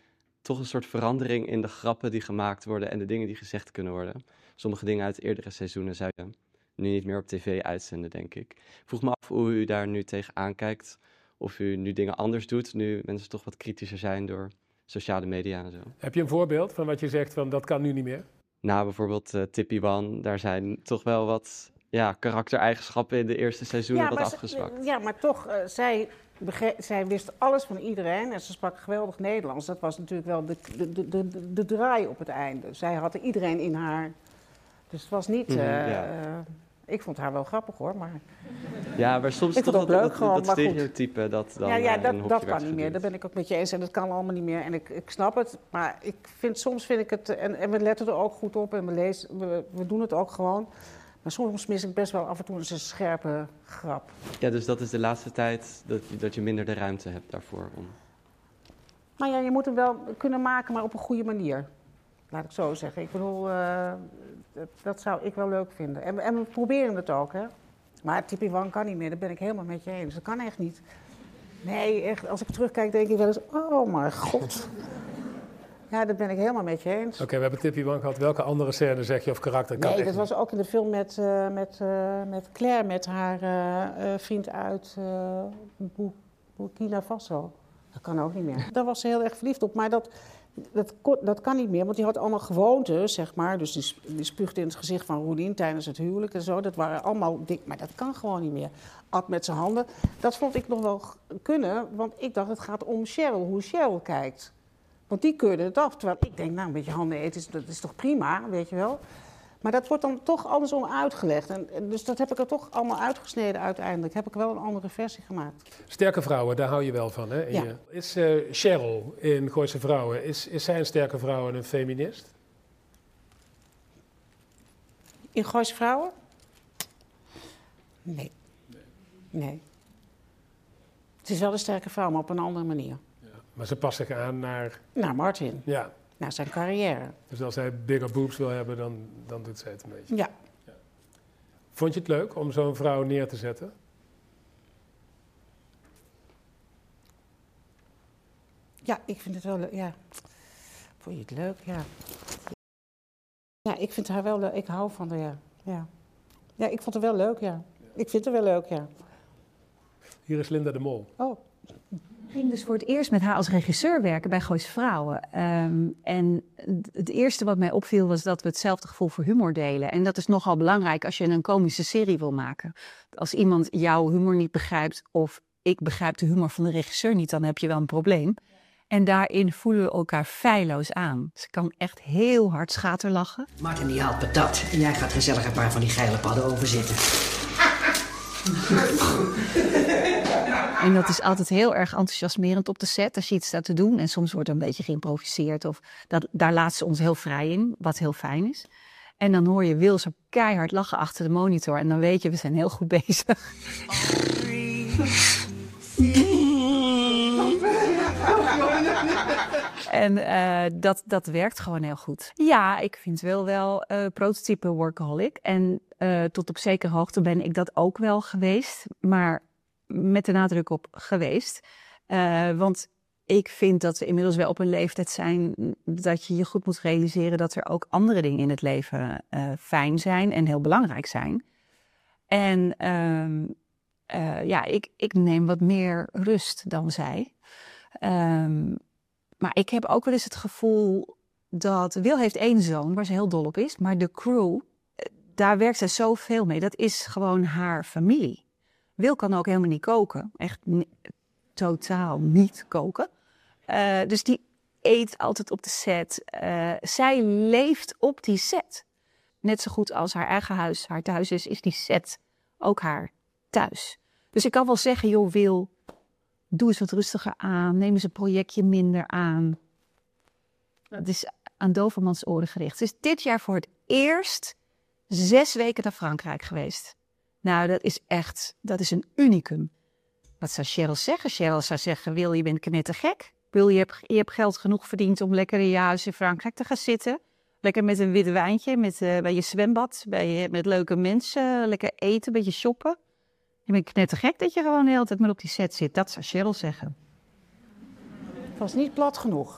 toch een soort verandering in de grappen die gemaakt worden en de dingen die gezegd kunnen worden. Sommige dingen uit eerdere seizoenen zou je nu niet meer op tv uitzenden, denk ik. Ik vroeg me af hoe u daar nu tegenaan kijkt. Of u nu dingen anders doet, nu mensen toch wat kritischer zijn door sociale media en zo. Heb je een voorbeeld van wat je zegt van dat kan nu niet meer? Nou, bijvoorbeeld Tippy Wan, daar zijn toch wel wat karaktereigenschappen in de eerste seizoenen wat afgezwakt. Ja, maar toch, zij wist alles van iedereen en ze sprak geweldig Nederlands. Dat was natuurlijk wel de draai op het einde. Zij had iedereen in haar. Dus het was niet... ik vond haar wel grappig hoor, maar... Ja, maar soms ik toch dat stereotype dat dan dat kan niet meer. Daar ben ik ook met je eens en dat kan allemaal niet meer. En ik snap het, maar soms vind ik het... En we letten er ook goed op en we doen het ook gewoon. Maar soms mis ik best wel af en toe een scherpe grap. Ja, dus dat is de laatste tijd dat je minder de ruimte hebt daarvoor om... Nou ja, je moet hem wel kunnen maken, maar op een goede manier. Laat ik zo zeggen. Ik bedoel, dat zou ik wel leuk vinden. En we proberen het ook, hè. Maar Tippy Wan kan niet meer, daar ben ik helemaal met je eens. Dat kan echt niet. Nee, echt, als ik terugkijk denk ik wel eens, oh mijn god. Ja, dat ben ik helemaal met je eens. Oké, we hebben Tippy Wan gehad. Welke andere scène zeg je of karakter kan Nee, dat was ook in de film met Claire, met haar vriend uit Burkina Faso. Dat kan ook niet meer. Daar was ze heel erg verliefd op, maar dat kan niet meer, want die had allemaal gewoontes, zeg maar. Dus die spuugde in het gezicht van Roelien tijdens het huwelijk en zo. Dat waren allemaal dingen, maar dat kan gewoon niet meer. At met zijn handen. Dat vond ik nog wel kunnen, want ik dacht het gaat om Cheryl, hoe Cheryl kijkt. Want die keurde het af, terwijl ik denk, nou, een beetje handen eten, dat is toch prima, weet je wel. Maar dat wordt dan toch andersom uitgelegd. En dus dat heb ik er toch allemaal uitgesneden uiteindelijk. Heb ik wel een andere versie gemaakt. Sterke vrouwen, daar hou je wel van, hè? Ja. Is Cheryl in Gooise Vrouwen, is zij een sterke vrouw en een feminist? In Gooise Vrouwen? Nee. Het is wel een sterke vrouw, maar op een andere manier. Ja, maar ze past zich aan naar... Naar Martin. Ja. Naar zijn carrière. Dus als hij bigger boobs wil hebben, dan doet zij het een beetje. Ja. Vond je het leuk om zo'n vrouw neer te zetten? Ja, ik vind het wel leuk, ja. Vond je het leuk? Ja. Ja, ik vind haar wel leuk. Ik hou van haar, ja. Ja, ik vond het wel leuk, ja. Ik vind het wel leuk, ja. Hier is Linda de Mol. Oh. Ik ging dus voor het eerst met haar als regisseur werken bij Gooise Vrouwen. En het eerste wat mij opviel was dat we hetzelfde gevoel voor humor delen. En dat is nogal belangrijk als je een komische serie wil maken. Als iemand jouw humor niet begrijpt of ik begrijp de humor van de regisseur niet, dan heb je wel een probleem. En daarin voelen we elkaar feilloos aan. Ze kan echt heel hard schaterlachen. Martin die haalt patat en jij gaat gezellig een paar van die geile padden overzitten. En dat is altijd heel erg enthousiasmerend op de set als je iets staat te doen. En soms wordt er een beetje geïmproviseerd. Of daar laat ze ons heel vrij in, wat heel fijn is. En dan hoor je Wil zo keihard lachen achter de monitor. En dan weet je, we zijn heel goed bezig. En dat werkt gewoon heel goed. Ja, ik vind wel prototype workaholic. En tot op zekere hoogte ben ik dat ook wel geweest. Maar met de nadruk op geweest. Want ik vind dat we inmiddels wel op een leeftijd zijn dat je je goed moet realiseren dat er ook andere dingen in het leven fijn zijn en heel belangrijk zijn. En ik neem wat meer rust dan zij. Maar ik heb ook wel eens het gevoel dat Wil heeft 1 zoon waar ze heel dol op is. Maar de crew, daar werkt zij zoveel mee. Dat is gewoon haar familie. Wil kan ook helemaal niet koken. Echt totaal niet koken. Dus die eet altijd op de set. Zij leeft op die set. Net zo goed als haar eigen huis haar thuis is die set ook haar thuis. Dus ik kan wel zeggen, joh Wil, doe eens wat rustiger aan. Neem eens een projectje minder aan. Dat is aan Dovermans oren gericht. Ze is dit jaar voor het eerst 6 weken naar Frankrijk geweest. Nou, dat is een unicum. Wat zou Cheryl zeggen? Cheryl zou zeggen, Wil, je bent knettergek. Wil, je hebt geld genoeg verdiend om lekker in je huis in Frankrijk te gaan zitten. Lekker met een wit wijntje, bij je zwembad, met leuke mensen. Lekker eten, een beetje shoppen. Je bent knettergek dat je gewoon de hele tijd maar op die set zit. Dat zou Cheryl zeggen. Het was niet plat genoeg.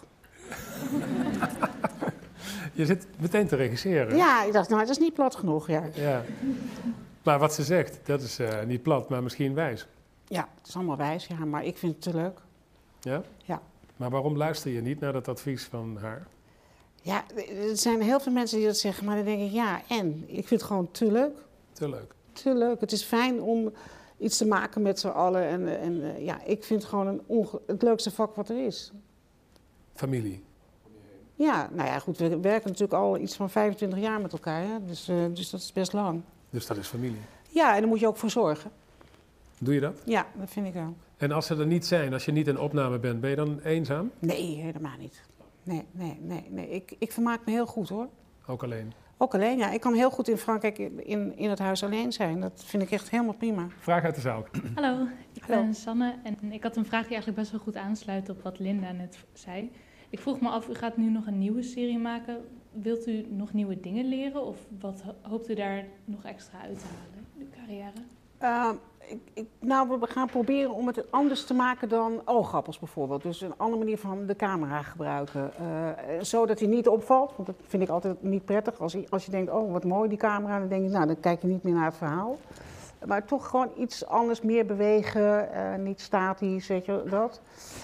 Je zit meteen te regisseren. Ja, ik dacht, nou, dat is niet plat genoeg, ja. Ja. Maar wat ze zegt, dat is niet plat, maar misschien wijs. Ja, het is allemaal wijs, ja, maar ik vind het te leuk. Ja? Ja. Maar waarom luister je niet naar dat advies van haar? Ja, er zijn heel veel mensen die dat zeggen, maar dan denk ik, ja, en? Ik vind het gewoon te leuk. Te leuk. Te leuk. Het is fijn om iets te maken met z'n allen. En ja, ik vind het gewoon het leukste vak wat er is. Familie. Ja, nou ja, goed, we werken natuurlijk al iets van 25 jaar met elkaar, hè? Dus dat is best lang. Dus dat is familie. Ja, en daar moet je ook voor zorgen. Doe je dat? Ja, dat vind ik wel. En als ze er niet zijn, als je niet in opname bent, ben je dan eenzaam? Nee, helemaal niet. Nee. Ik vermaak me heel goed, hoor. Ook alleen? Ook alleen, ja. Ik kan heel goed in Frankrijk in het huis alleen zijn. Dat vind ik echt helemaal prima. Vraag uit de zaal. Hallo, ik ben Sanne en ik had een vraag die eigenlijk best wel goed aansluit op wat Linda net zei. Ik vroeg me af, u gaat nu nog een nieuwe serie maken. Wilt u nog nieuwe dingen leren of wat hoopt u daar nog extra uit te halen in uw carrière? Nou, we gaan proberen om het anders te maken dan oogappels bijvoorbeeld. Dus een andere manier van de camera gebruiken. Zodat hij niet opvalt, want dat vind ik altijd niet prettig. Als je denkt, oh wat mooi die camera, dan denk je, nou dan kijk je niet meer naar het verhaal. Maar toch gewoon iets anders, meer bewegen, niet statisch, weet je, dat.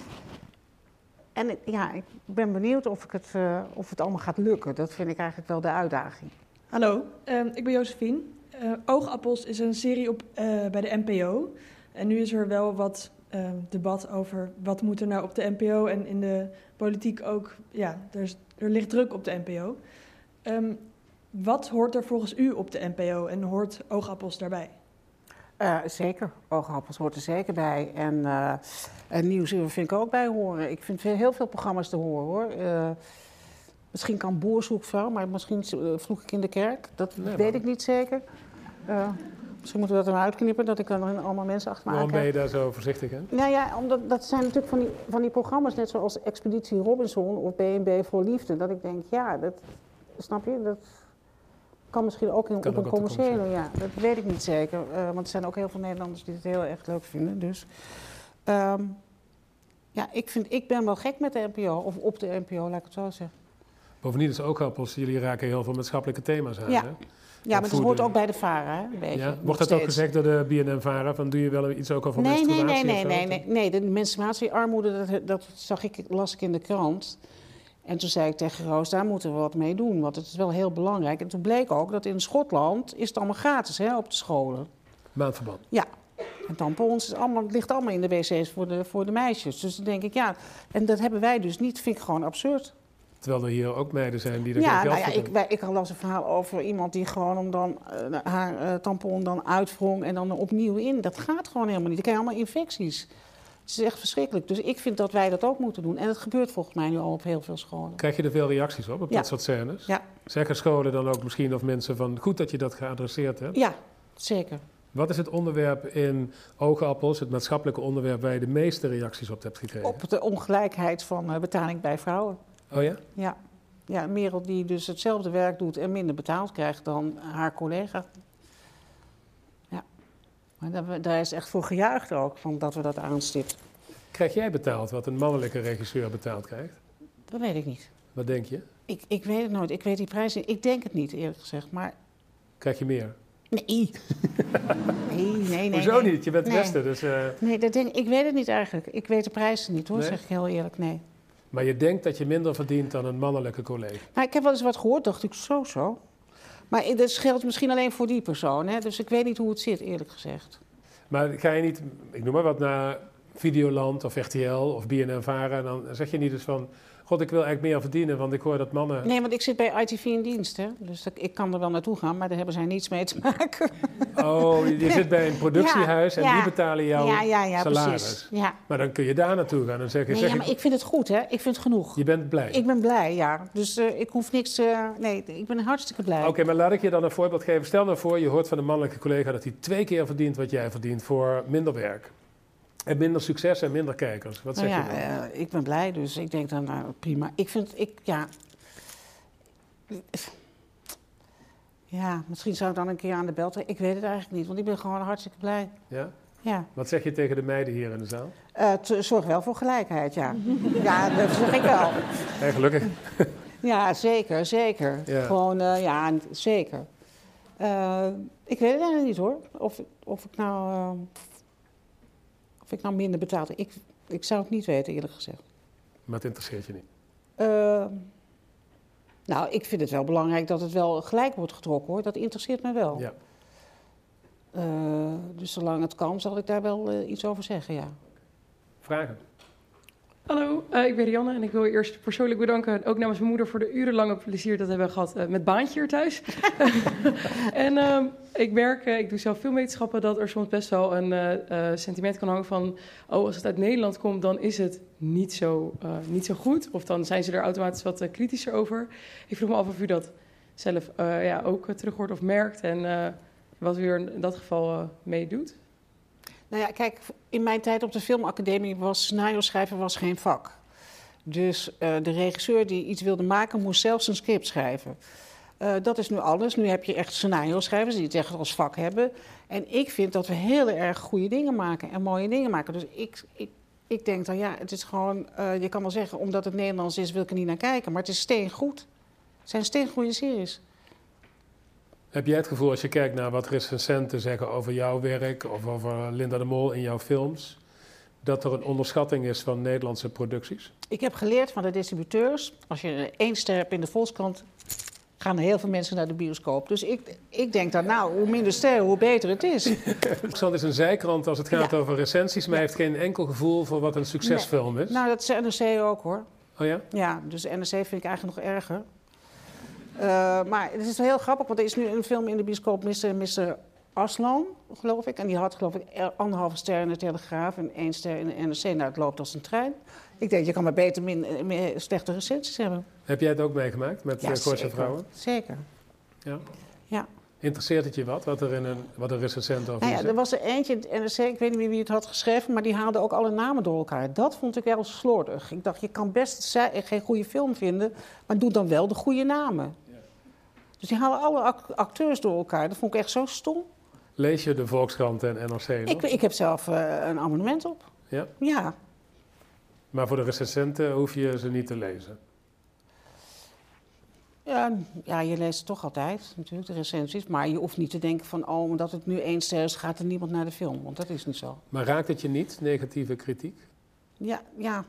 En ja, ik ben benieuwd of het allemaal gaat lukken. Dat vind ik eigenlijk wel de uitdaging. Hallo, ik ben Josephine. Oogappels is een serie bij de NPO. En nu is er wel wat debat over wat moet er nou op de NPO. En in de politiek ook, ja, er ligt druk op de NPO. Wat hoort er volgens u op de NPO en hoort Oogappels daarbij? Zeker, oogappels hoort er zeker bij. En nieuws vind ik ook bij horen. Ik vind heel veel programma's te horen, hoor. Misschien kan Boer zoekt vrouw, maar misschien vloek ik in de kerk. Dat weet ik niet zeker. Misschien moeten we dat dan uitknippen, dat ik dan allemaal mensen achter me aankijk. Waarom ben je daar zo voorzichtig in? Nou ja, omdat dat zijn natuurlijk van die programma's, net zoals Expeditie Robinson of B&B voor Liefde. Dat ik denk, ja, dat snap je, dat kan misschien ook op een commerciële. Ja, dat weet ik niet zeker. Want er zijn ook heel veel Nederlanders die het heel erg leuk vinden. Dus ja, ik ben wel gek met de NPO, of op de NPO, laat ik het zo zeggen. Bovendien is oogappels, jullie raken heel veel maatschappelijke thema's aan. Ja, hè? ja, maar dat hoort ook bij de VARA, hè, een beetje. Ja? Wordt dat ook gezegd door de BNN-VARA? Van doe je wel iets ook over menstruatie? Nee, de menstruatiearmoede, dat las ik in de krant. En toen zei ik tegen Roos, daar moeten we wat mee doen, want het is wel heel belangrijk. En toen bleek ook dat in Schotland is het allemaal gratis, hè, op de scholen. Maandverband? Ja. En tampons, het ligt allemaal in de wc's voor de meisjes. Dus dan denk ik, ja, en dat hebben wij dus niet, vind ik gewoon absurd. Terwijl er hier ook meiden zijn die er geen geld voor doen. Ik las een verhaal over iemand die gewoon dan haar tampon dan uitwrong en dan opnieuw in. Dat gaat gewoon helemaal niet. Dan krijg je allemaal infecties. Het is echt verschrikkelijk. Dus ik vind dat wij dat ook moeten doen. En dat gebeurt volgens mij nu al op heel veel scholen. Krijg je er veel reacties op dat soort scènes? Ja. Zeggen scholen dan ook misschien of mensen van, goed dat je dat geadresseerd hebt? Ja, zeker. Wat is het onderwerp in Oogappels, het maatschappelijke onderwerp waar je de meeste reacties op hebt gekregen? Op de ongelijkheid van betaling bij vrouwen. Oh ja? Ja. Ja, een Merel die dus hetzelfde werk doet en minder betaald krijgt dan haar collega. Ja. Maar daar is echt voor gejuicht ook, van dat we dat aanstipt. Krijg jij betaald wat een mannelijke regisseur betaald krijgt? Dat weet ik niet. Wat denk je? Ik weet het nooit. Ik weet die prijs niet. Ik denk het niet, eerlijk gezegd. Maar... Krijg je meer? Nee. Nee. Hoezo niet? Je bent Westen, dus... Nee, ik weet het niet eigenlijk. Ik weet de prijzen niet, hoor, zeg ik heel eerlijk, nee. Maar je denkt dat je minder verdient dan een mannelijke collega? Nou, ik heb wel eens wat gehoord, dacht ik, zo. Maar dat geldt misschien alleen voor die persoon, hè? Dus ik weet niet hoe het zit, eerlijk gezegd. Maar ga je niet, ik noem maar wat, naar Videoland of RTL of BNN-VARA... en dan zeg je niet dus van... God, ik wil eigenlijk meer verdienen, want ik hoor dat mannen... Nee, want ik zit bij ITV in dienst, hè. Dus ik kan er wel naartoe gaan, maar daar hebben zij niets mee te maken. Oh, je zit bij een productiehuis en die betalen jouw salaris. Precies. Ja. Maar dan kun je daar naartoe gaan en zeggen... maar ik vind het goed, hè. Ik vind het genoeg. Je bent blij? Ik ben blij, ja. Dus ik hoef niks... nee, ik ben hartstikke blij. Oké, maar laat ik je dan een voorbeeld geven. Stel nou voor, je hoort van een mannelijke collega dat hij 2 keer verdient wat jij verdient voor minder werk. En minder succes en minder kijkers. Wat zeg je dan? Ik ben blij, dus ik denk dan, prima. Ja, misschien zou ik dan een keer aan de bel trekken. Ik weet het eigenlijk niet, want ik ben gewoon hartstikke blij. Ja? Ja. Wat zeg je tegen de meiden hier in de zaal? Zorg wel voor gelijkheid, ja. Ja, dat zeg ik wel. Nee, gelukkig. Ja, zeker, zeker. Ja. Gewoon, ja, zeker. Ik weet het eigenlijk niet hoor. Of ik nou minder betaald. Ik zou het niet weten, eerlijk gezegd. Maar het interesseert je niet? Nou, ik vind het wel belangrijk dat het wel gelijk wordt getrokken hoor. Dat interesseert me wel. Ja. Dus zolang het kan, zal ik daar wel iets over zeggen, ja. Vragen? Hallo, ik ben Rianne en ik wil je eerst persoonlijk bedanken, ook namens mijn moeder, voor de urenlange plezier dat we hebben gehad met Baantje hier thuis. En ik merk, ik doe zelf veel wetenschappen, dat er soms best wel een sentiment kan hangen van, oh, als het uit Nederland komt, dan is het niet zo goed. Of dan zijn ze er automatisch wat kritischer over. Ik vroeg me af of u dat zelf ook terug hoort of merkt en wat u er in dat geval mee doet. Nou ja, kijk, in mijn tijd op de filmacademie was scenario schrijven was geen vak. Dus de regisseur die iets wilde maken, moest zelfs een script schrijven. Dat is nu alles. Nu heb je echt scenario schrijvers die het echt als vak hebben. En ik vind dat we heel erg goede dingen maken en mooie dingen maken. Dus ik denk dan, ja, het is gewoon, je kan wel zeggen, omdat het Nederlands is, wil ik er niet naar kijken. Maar het is steengoed. Het zijn steengoede series. Heb jij het gevoel, als je kijkt naar wat recensenten zeggen over jouw werk of over Linda de Mol in jouw films, dat er een onderschatting is van Nederlandse producties? Ik heb geleerd van de distributeurs, als je 1 ster hebt in de Volkskrant, gaan er heel veel mensen naar de bioscoop. Dus ik denk dan, nou, hoe minder sterren, hoe beter het is. De Volkskrant is een zijkrant als het gaat over recensies, maar heeft geen enkel gevoel voor wat een succesfilm is. Nou, dat is de NRC ook hoor. Oh ja? Ja, dus de NRC vind ik eigenlijk nog erger. Maar het is wel heel grappig, want er is nu een film in de bioscoop, Mr. Aslan, geloof ik. En die had, geloof ik, 1,5 ster in de Telegraaf en 1 ster in de NRC. Nou, het loopt als een trein. Ik denk, je kan maar beter meer slechte recensies hebben. Heb jij het ook meegemaakt met Gooise Vrouwen? Zeker. Ja? Ja. Interesseert het je wat een recensent over nou ja, er was er eentje in het NRC, ik weet niet meer wie het had geschreven, maar die haalde ook alle namen door elkaar. Dat vond ik wel slordig. Ik dacht, je kan best geen goede film vinden, maar doe dan wel de goede namen. Ja. Dus die halen alle acteurs door elkaar. Dat vond ik echt zo stom. Lees je de Volkskrant en NRC nog? Ik heb zelf een abonnement op. Ja? Ja. Maar voor de recensenten hoef je ze niet te lezen? Ja, je leest het toch altijd, natuurlijk, de recensies. Maar je hoeft niet te denken van, oh, omdat het nu 1 ster is, gaat er niemand naar de film. Want dat is niet zo. Maar raakt het je niet, negatieve kritiek? Ja.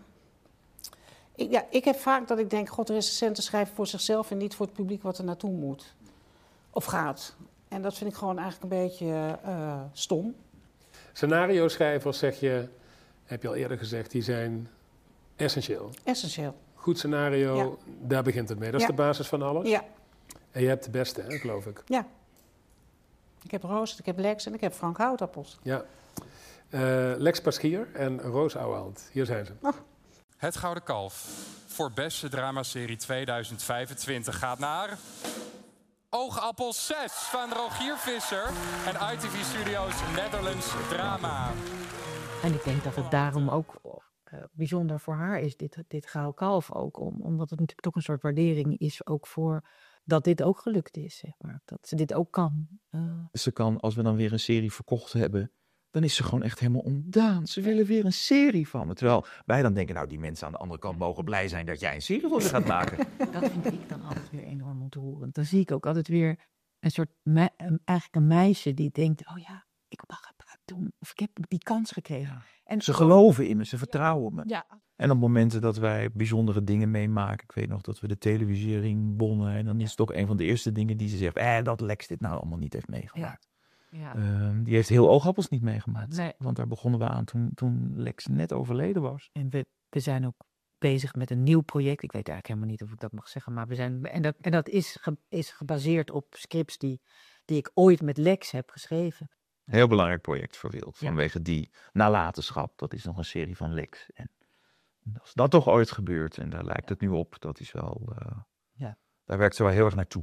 Ik heb vaak dat ik denk, god, de recensenten schrijven voor zichzelf en niet voor het publiek wat er naartoe moet. Of gaat. En dat vind ik gewoon eigenlijk een beetje stom. Scenario-schrijvers, zeg je, heb je al eerder gezegd, die zijn essentieel. Essentieel. Goed scenario, daar begint het mee. Dat is de basis van alles? Ja. En je hebt de beste, hè, geloof ik? Ja. Ik heb Roos, ik heb Lex en ik heb Frank Houtappels. Ja. Lex Paschier en Roos Ouwehand. Hier zijn ze. Oh. Het Gouden Kalf voor beste dramaserie 2025 gaat naar Oogappel 6 van Rogier Visser en ITV Studios Netherlands Drama. En ik denk dat het daarom ook bijzonder voor haar is, dit Gouden Kalf ook. Omdat het natuurlijk toch een soort waardering is ook voor dat dit ook gelukt is, zeg maar. Dat ze dit ook kan. Ze kan, als we dan weer een serie verkocht hebben, dan is ze gewoon echt helemaal ontdaan. Ze willen weer een serie van me. Terwijl wij dan denken, nou, die mensen aan de andere kant mogen blij zijn dat jij een serie van ze gaat maken. Dat vind ik dan altijd weer enorm ontroerend. Dan zie ik ook altijd weer een soort, eigenlijk een meisje die denkt, oh ja, ik mag het doen. Of ik heb die kans gekregen. En ze geloven in me, ze vertrouwen me. Ja. En op momenten dat wij bijzondere dingen meemaken, ik weet nog dat we de televisiering wonnen, en dan is het toch een van de eerste dingen die ze zegt, dat Lex dit nou allemaal niet heeft meegemaakt. Ja. Die heeft heel Oogappels niet meegemaakt. Nee. Want daar begonnen we aan toen Lex net overleden was. En we zijn ook bezig met een nieuw project. Ik weet eigenlijk helemaal niet of ik dat mag zeggen. Maar we zijn, en dat is gebaseerd op scripts die ik ooit met Lex heb geschreven. Heel belangrijk project voor Wild. Vanwege die nalatenschap. Dat is nog een serie van Lex. En als dat toch ooit gebeurt, en daar lijkt het nu op, dat is wel... Daar werkt ze wel heel erg naartoe.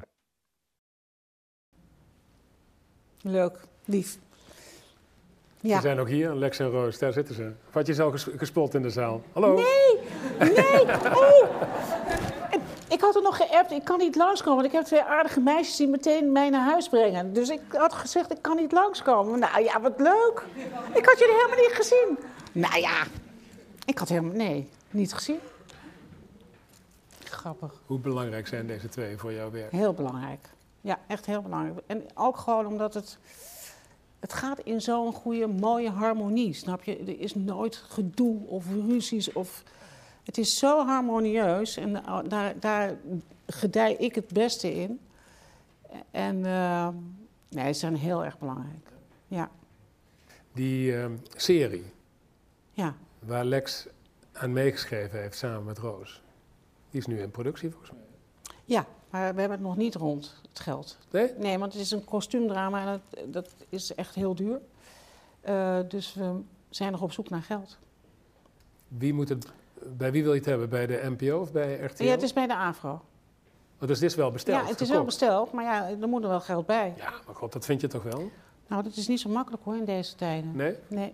Leuk, lief. Ja. Ze zijn ook hier, Lex en Roos, daar zitten ze. Of had je ze al gespot in de zaal? Hallo? Nee! Oh! Ik Ik had er nog geappt, ik kan niet langskomen. Want ik heb 2 aardige meisjes die meteen mij naar huis brengen. Dus ik had gezegd, ik kan niet langskomen. Nou ja, wat leuk. Ik had jullie helemaal niet gezien. Nou ja, ik had helemaal, niet gezien. Grappig. Hoe belangrijk zijn deze 2 voor jouw werk? Heel belangrijk. Ja, echt heel belangrijk. En ook gewoon omdat het gaat in zo'n goede, mooie harmonie, snap je? Er is nooit gedoe of ruzies het is zo harmonieus en daar gedij ik het beste in. En ze zijn heel erg belangrijk. Ja. Die serie, ja. Waar Lex aan meegeschreven heeft samen met Roos, die is nu in productie volgens mij. Ja, maar we hebben het nog niet rond, het geld. Nee? Nee, want het is een kostuumdrama en dat is echt heel duur. Dus we zijn nog op zoek naar geld. Bij wie wil je het hebben? Bij de NPO of bij RTL? Ja, het is bij de AVRO. Dus dit is wel besteld? Ja, het is wel besteld, maar ja, er moet er wel geld bij. Ja, maar god, dat vind je toch wel? Nou, dat is niet zo makkelijk hoor, in deze tijden. Nee? Nee.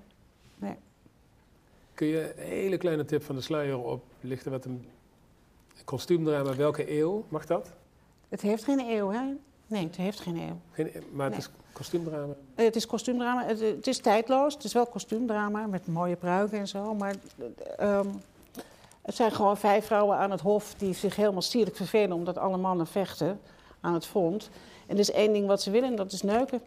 Kun je een hele kleine tip van de sluier oplichten wat een kostuumdrama, welke eeuw? Mag dat? Het heeft geen eeuw, hè? Nee, het heeft geen eeuw. Maar het is kostuumdrama? Het is kostuumdrama. Het is tijdloos. Het is wel kostuumdrama met mooie pruiken en zo. Maar het zijn gewoon 5 vrouwen aan het hof die zich helemaal stierlijk vervelen omdat alle mannen vechten aan het front. En er is 1 ding wat ze willen en dat is neuken.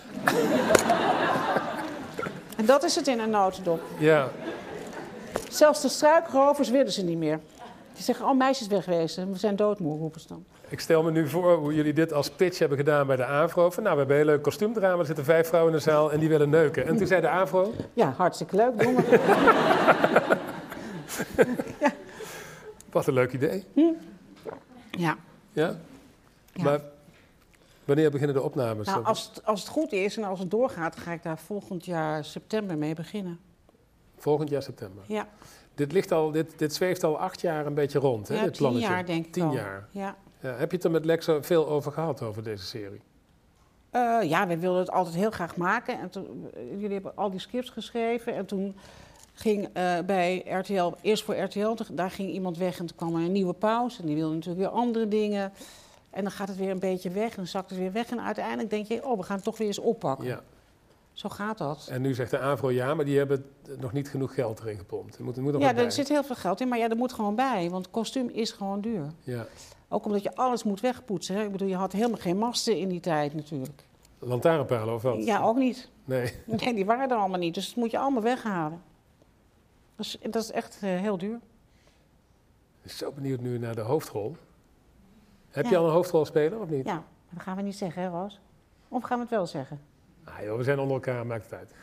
En dat is het in een notendop. Ja. Zelfs de struikrovers willen ze niet meer. Die zeggen, oh meisjes wegwezen, we zijn doodmoe, roepen ze dan. Ik stel me nu voor hoe jullie dit als pitch hebben gedaan bij de AVRO. Van, we hebben een heel leuk kostuumdrama, er zitten 5 vrouwen in de zaal en die willen neuken. En toen zei de AVRO... Ja, hartstikke leuk, doen we. Ja. Wat een leuk idee. Ja. Ja? Maar wanneer beginnen de opnames? Nou, als het goed is en als het doorgaat, ga ik daar volgend jaar september mee beginnen. Volgend jaar september? Ja. Dit zweeft al 8 jaar een beetje rond, hè, ja, dit plannetje? 10 jaar denk ik 10 jaar. Ja. Ja, heb je het er met Lex veel over gehad, over deze serie? Ja, we wilden het altijd heel graag maken. En jullie hebben al die scripts geschreven. En toen ging bij RTL, eerst voor RTL, daar ging iemand weg en toen kwam er een nieuwe pauze. En die wilde natuurlijk weer andere dingen. En dan gaat het weer een beetje weg en dan zakt het weer weg. En uiteindelijk denk je, we gaan het toch weer eens oppakken. Ja. Zo gaat dat. En nu zegt de AVRO ja, maar die hebben nog niet genoeg geld erin gepompt. Er moet nog ja, er zit heel veel geld in, maar ja, er moet gewoon bij. Want kostuum is gewoon duur. Ja. Ook omdat je alles moet wegpoetsen. Hè? Ik bedoel, je had helemaal geen masten in die tijd natuurlijk. Lantaarnpalen of wat? Ja, ook niet. Nee. Nee, die waren er allemaal niet. Dus dat moet je allemaal weghalen. Dat is echt heel duur. Ik ben zo benieuwd nu naar de hoofdrol. Heb je al een hoofdrolspeler of niet? Ja, maar dat gaan we niet zeggen, hè Roos? Of gaan we het wel zeggen? Ah joh, we zijn onder elkaar, maakt het uit.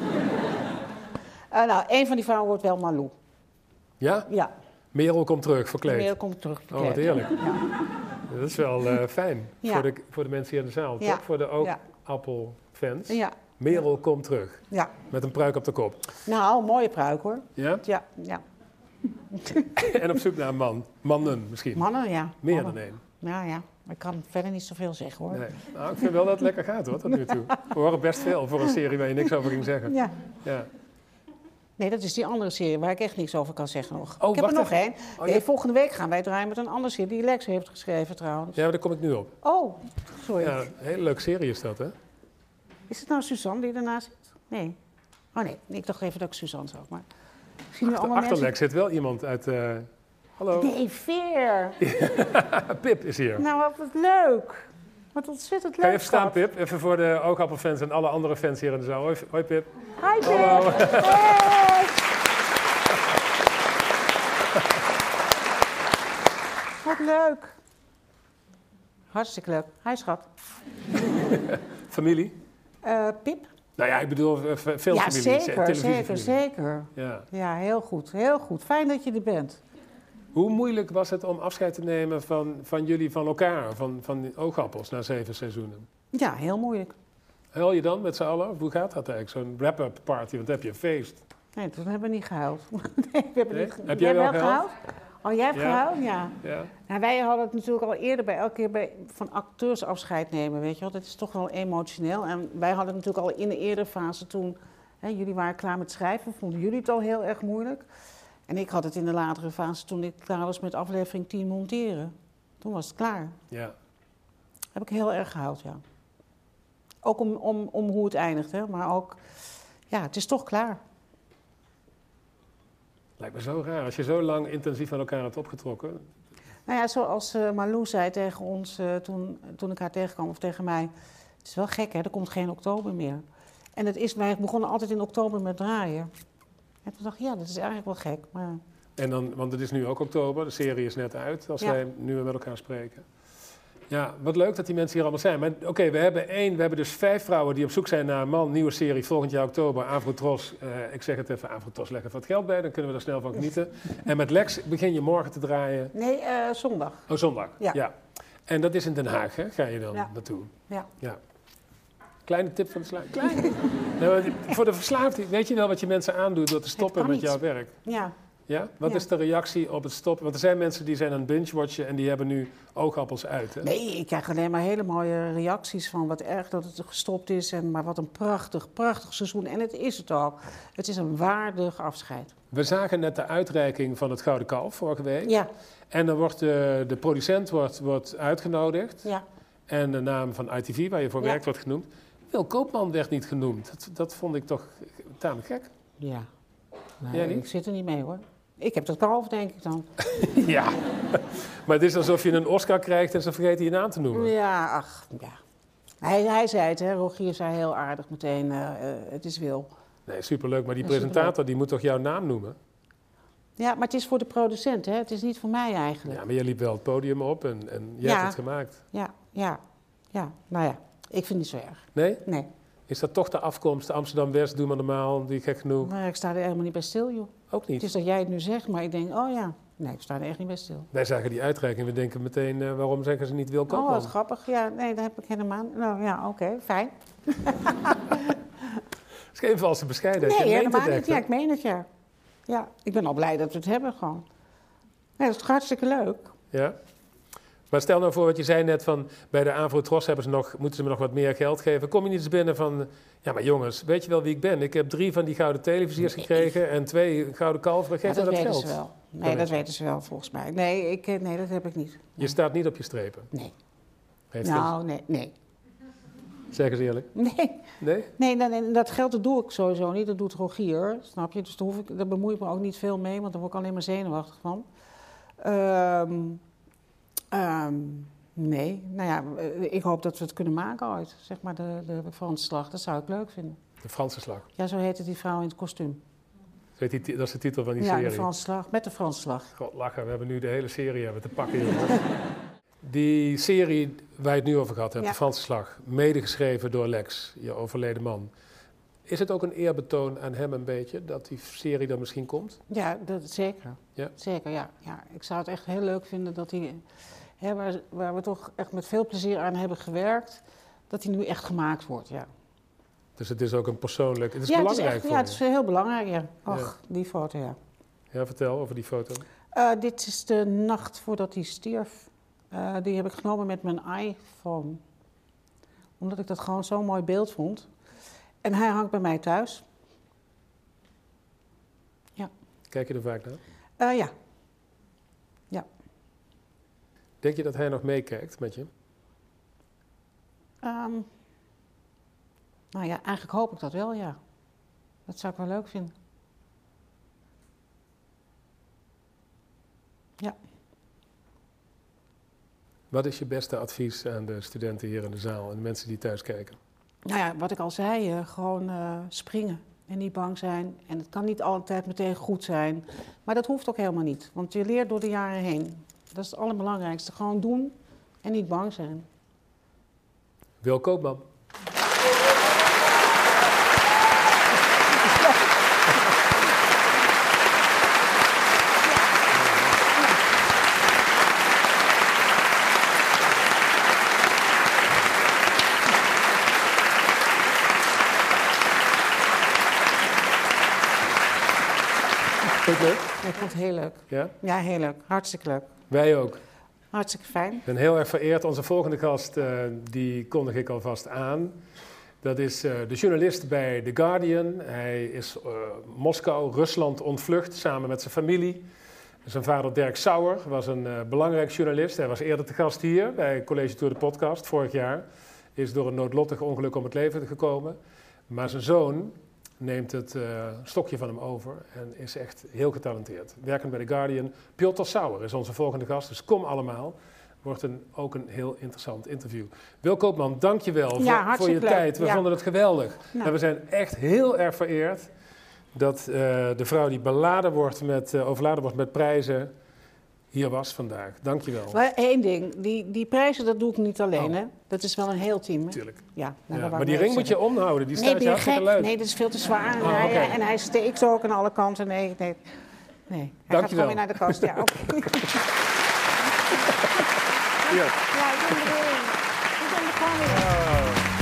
Nou, een van die vrouwen wordt wel Malou. Ja? Ja. Merel komt terug, verkleed. Merel komt terug, verkleed. Oh, wat heerlijk. Ja. Dat is wel fijn Ja. voor de mensen hier in de zaal, Ja. toch? Voor de oogappelfans. Ja. Merel komt terug. Ja. Met een pruik op de kop. Nou, mooie pruik hoor. Ja? Ja, ja. En op zoek naar een man. Mannen misschien. Mannen, ja. Meer Mannen. dan één. Nou ja, ik kan verder niet zoveel zeggen hoor. Nee. Nou, ik vind wel dat het lekker gaat hoor, tot nu toe. We horen best veel voor een serie waar je niks over ging zeggen. Ja. Ja. Nee, dat is die andere serie waar ik echt niks over kan zeggen nog. Oh, ik heb er wacht nog even. één. Oh, Nee, ja. volgende week gaan wij draaien met een andere serie die Lex heeft geschreven trouwens. Ja, maar daar kom ik nu op. Oh, sorry. Ja, een hele leuke serie is dat, hè? Is het nou Suzanne die ernaast zit? Nee. Oh nee, ik dacht even dat ik Suzanne zag. Maar zien we allemaal Achter mensen... Lex zit wel iemand uit... hallo? Nee, Veer. Pip is hier. Nou, wat leuk. Wat ontzettend leuk. Ga je even staan, schat. Pip? Even voor de oogappelfans en alle andere fans hier in de zaal. Hoi Pip. Hi, Pip. Hallo. Hey. Wat leuk. Hartstikke leuk. Hi, schat. Familie? Pip? Nou ja, ik bedoel veel Ja, familie. zeker. Ja. Ja, heel goed. Heel goed. Fijn dat je er bent. Hoe moeilijk was het om afscheid te nemen van jullie, van elkaar, van die oogappels na 7 seizoenen? Ja, heel moeilijk. Huil je dan met z'n allen? Of hoe gaat dat eigenlijk? Zo'n wrap-up party, want dan heb je een feest. Nee, toen hebben we niet gehuild. Nee, we hebben Nee? niet Heb jij wel gehuild? Oh, jij hebt Ja. gehuild? Ja. Ja. Nou, wij hadden het natuurlijk al eerder bij elke keer van acteurs afscheid nemen, weet je wel. Dat is toch wel emotioneel. En wij hadden het natuurlijk al in de eerdere fase toen... jullie waren klaar met schrijven, vonden jullie het al heel erg moeilijk. En ik had het in de latere fase toen ik klaar was met aflevering 10 monteren. Toen was het klaar. Ja. Heb ik heel erg gehuild, ja. Ook om hoe het eindigt, hè. Maar ook, ja, het is toch klaar. Lijkt me zo raar, als je zo lang intensief aan elkaar hebt opgetrokken. Nou ja, zoals Malou zei tegen ons toen ik haar tegenkwam, of tegen mij... Het is wel gek, hè, er komt geen oktober meer. En wij begonnen altijd in oktober met draaien. En toen dacht ik, ja, dat is eigenlijk wel gek, maar... En dan, want het is nu ook oktober, de serie is net uit, als wij nu met elkaar spreken. Ja, wat leuk dat die mensen hier allemaal zijn. Maar oké, we hebben dus 5 vrouwen die op zoek zijn naar een man. Nieuwe serie, volgend jaar oktober, Avrotros. Ik zeg het even, Avrotros, leg even wat geld bij, dan kunnen we er snel van genieten. En met Lex begin je morgen te draaien? Nee, zondag. Oh, zondag, ja. En dat is in Den Haag, hè? Ga je dan naartoe? Ja. Kleine tip van de sluit. Nou, voor de verslaafde, weet je wel wat je mensen aandoet door te stoppen met jouw werk? Ja. Ja? Wat is de reactie op het stoppen? Want er zijn mensen die zijn aan het binge-watchen en die hebben nu oogappels uit. Hè? Nee, ik krijg alleen maar hele mooie reacties van wat erg dat het gestopt is. Maar wat een prachtig seizoen. En het is het ook. Het is een waardig afscheid. We zagen net de uitreiking van het Gouden Kalf vorige week. Ja. En dan wordt de producent wordt uitgenodigd. Ja. En de naam van ITV, waar je voor werkt, wordt genoemd. Wil Koopman werd niet genoemd. Dat vond ik toch tamelijk gek. Ja. Nee, ik zit er niet mee, hoor. Ik heb dat kalf, denk ik dan. Ja, maar het is alsof je een Oscar krijgt en ze vergeten je naam te noemen. Ja, ach, ja. Hij zei het, hè. Rogier zei heel aardig meteen, het is Wil. Nee, superleuk, maar die presentator die moet toch jouw naam noemen? Ja, maar het is voor de producent, hè. Het is niet voor mij eigenlijk. Ja, maar je liep wel het podium op en jij hebt het gemaakt. Ja, nou ja, ik vind het niet zo erg. Nee? Nee. Is dat toch de afkomst, Amsterdam-West, doe maar normaal, die gek genoeg? Nou, ik sta er helemaal niet bij stil, joh. Ook niet? Het is dat jij het nu zegt, maar ik denk, oh ja. Nee, ik sta er echt niet bij stil. Wij zagen die uitreiking, we denken meteen, waarom zeggen ze niet Wil Koopman? Oh, wat grappig. Ja, nee, daar heb ik helemaal... Nou ja, oké, fijn. Het is geen valse bescheidenheid. Nee, helemaal niet. Ja, ik meen het, ja. Ja, ik ben al blij dat we het hebben, gewoon. Nee, dat is hartstikke leuk. Ja? Maar stel nou voor wat je zei net van bij de Avrotros moeten ze me nog wat meer geld geven. Kom je niet eens binnen van, ja maar jongens, weet je wel wie ik ben? Ik heb 3 van die gouden televisiers gekregen en 2 gouden kalveren. Geef mij dat geld. Dat weten ze wel. Nee, dat weten ze wel volgens mij. Nee, dat heb ik niet. Nee. Je staat niet op je strepen? Nee. Nee. Zeg eens eerlijk. Nee? Nee, dat geld dat doe ik sowieso niet. Dat doet Rogier, snap je? Dus daar bemoei ik me ook niet veel mee, want daar word ik alleen maar zenuwachtig van. Nee, nou ja, ik hoop dat we het kunnen maken ooit. Zeg maar de Franse slag, dat zou ik leuk vinden. De Franse slag? Ja, zo heette die vrouw in het kostuum. Dat is de titel van die serie? Ja, de Franse slag, met de Franse slag. God, lachen, we hebben nu de hele serie te pakken, jongens. Die serie waar je het nu over gehad hebt, de Franse slag, medegeschreven door Lex, je overleden man. Is het ook een eerbetoon aan hem een beetje, dat die serie er misschien komt? Ja, zeker. Ja? Zeker, ja. Ik zou het echt heel leuk vinden dat hij, waar we toch echt met veel plezier aan hebben gewerkt, dat hij nu echt gemaakt wordt, ja. Dus het is ook een persoonlijk, het is belangrijk voor je? Ja, het is heel belangrijk, ja. Ach, die foto, ja. Ja, vertel over die foto. Dit is de nacht voordat hij stierf. Die heb ik genomen met mijn iPhone. Omdat ik dat gewoon zo'n mooi beeld vond. En hij hangt bij mij thuis. Ja. Kijk je er vaak naar? Ja. Denk je dat hij nog meekijkt met je? Nou ja, eigenlijk hoop ik dat wel, ja. Dat zou ik wel leuk vinden. Ja. Wat is je beste advies aan de studenten hier in de zaal en de mensen die thuis kijken? Nou ja, wat ik al zei, gewoon springen en niet bang zijn. En het kan niet altijd meteen goed zijn, maar dat hoeft ook helemaal niet. Want je leert door de jaren heen. Dat is het allerbelangrijkste. Gewoon doen en niet bang zijn. Wil Koopman. Vond je het leuk? Ik vond het heel leuk. Ja? Ja, heel leuk. Hartstikke leuk. Wij ook. Hartstikke fijn. Ik ben heel erg vereerd. Onze volgende gast, die kondig ik alvast aan. Dat is de journalist bij The Guardian. Hij is Moskou, Rusland ontvlucht samen met zijn familie. Zijn vader Dirk Sauer was een belangrijk journalist. Hij was eerder te gast hier bij College Tour de podcast vorig jaar. Is door een noodlottig ongeluk om het leven gekomen. Maar zijn zoon neemt het stokje van hem over en is echt heel getalenteerd. Werkend bij The Guardian. Piotr Sauer is onze volgende gast, dus kom allemaal. Wordt ook een heel interessant interview. Wil Koopman, dank je wel voor je tijd. We vonden het geweldig. En we zijn echt heel erg vereerd dat de vrouw die overladen wordt met prijzen hier was vandaag. Dank je wel. Maar één ding, die prijzen dat doe ik niet alleen. Hè? Dat is wel een heel team. Hè? Tuurlijk. Ja, maar die ring moet je omhouden, die staat je hartstikke leuk. Nee, dat is veel te zwaar. En hij steekt ook aan alle kanten. Nee. Hij gaat gewoon weer naar de kast. Ja, okay. Ja, ik ben er gewoon weer.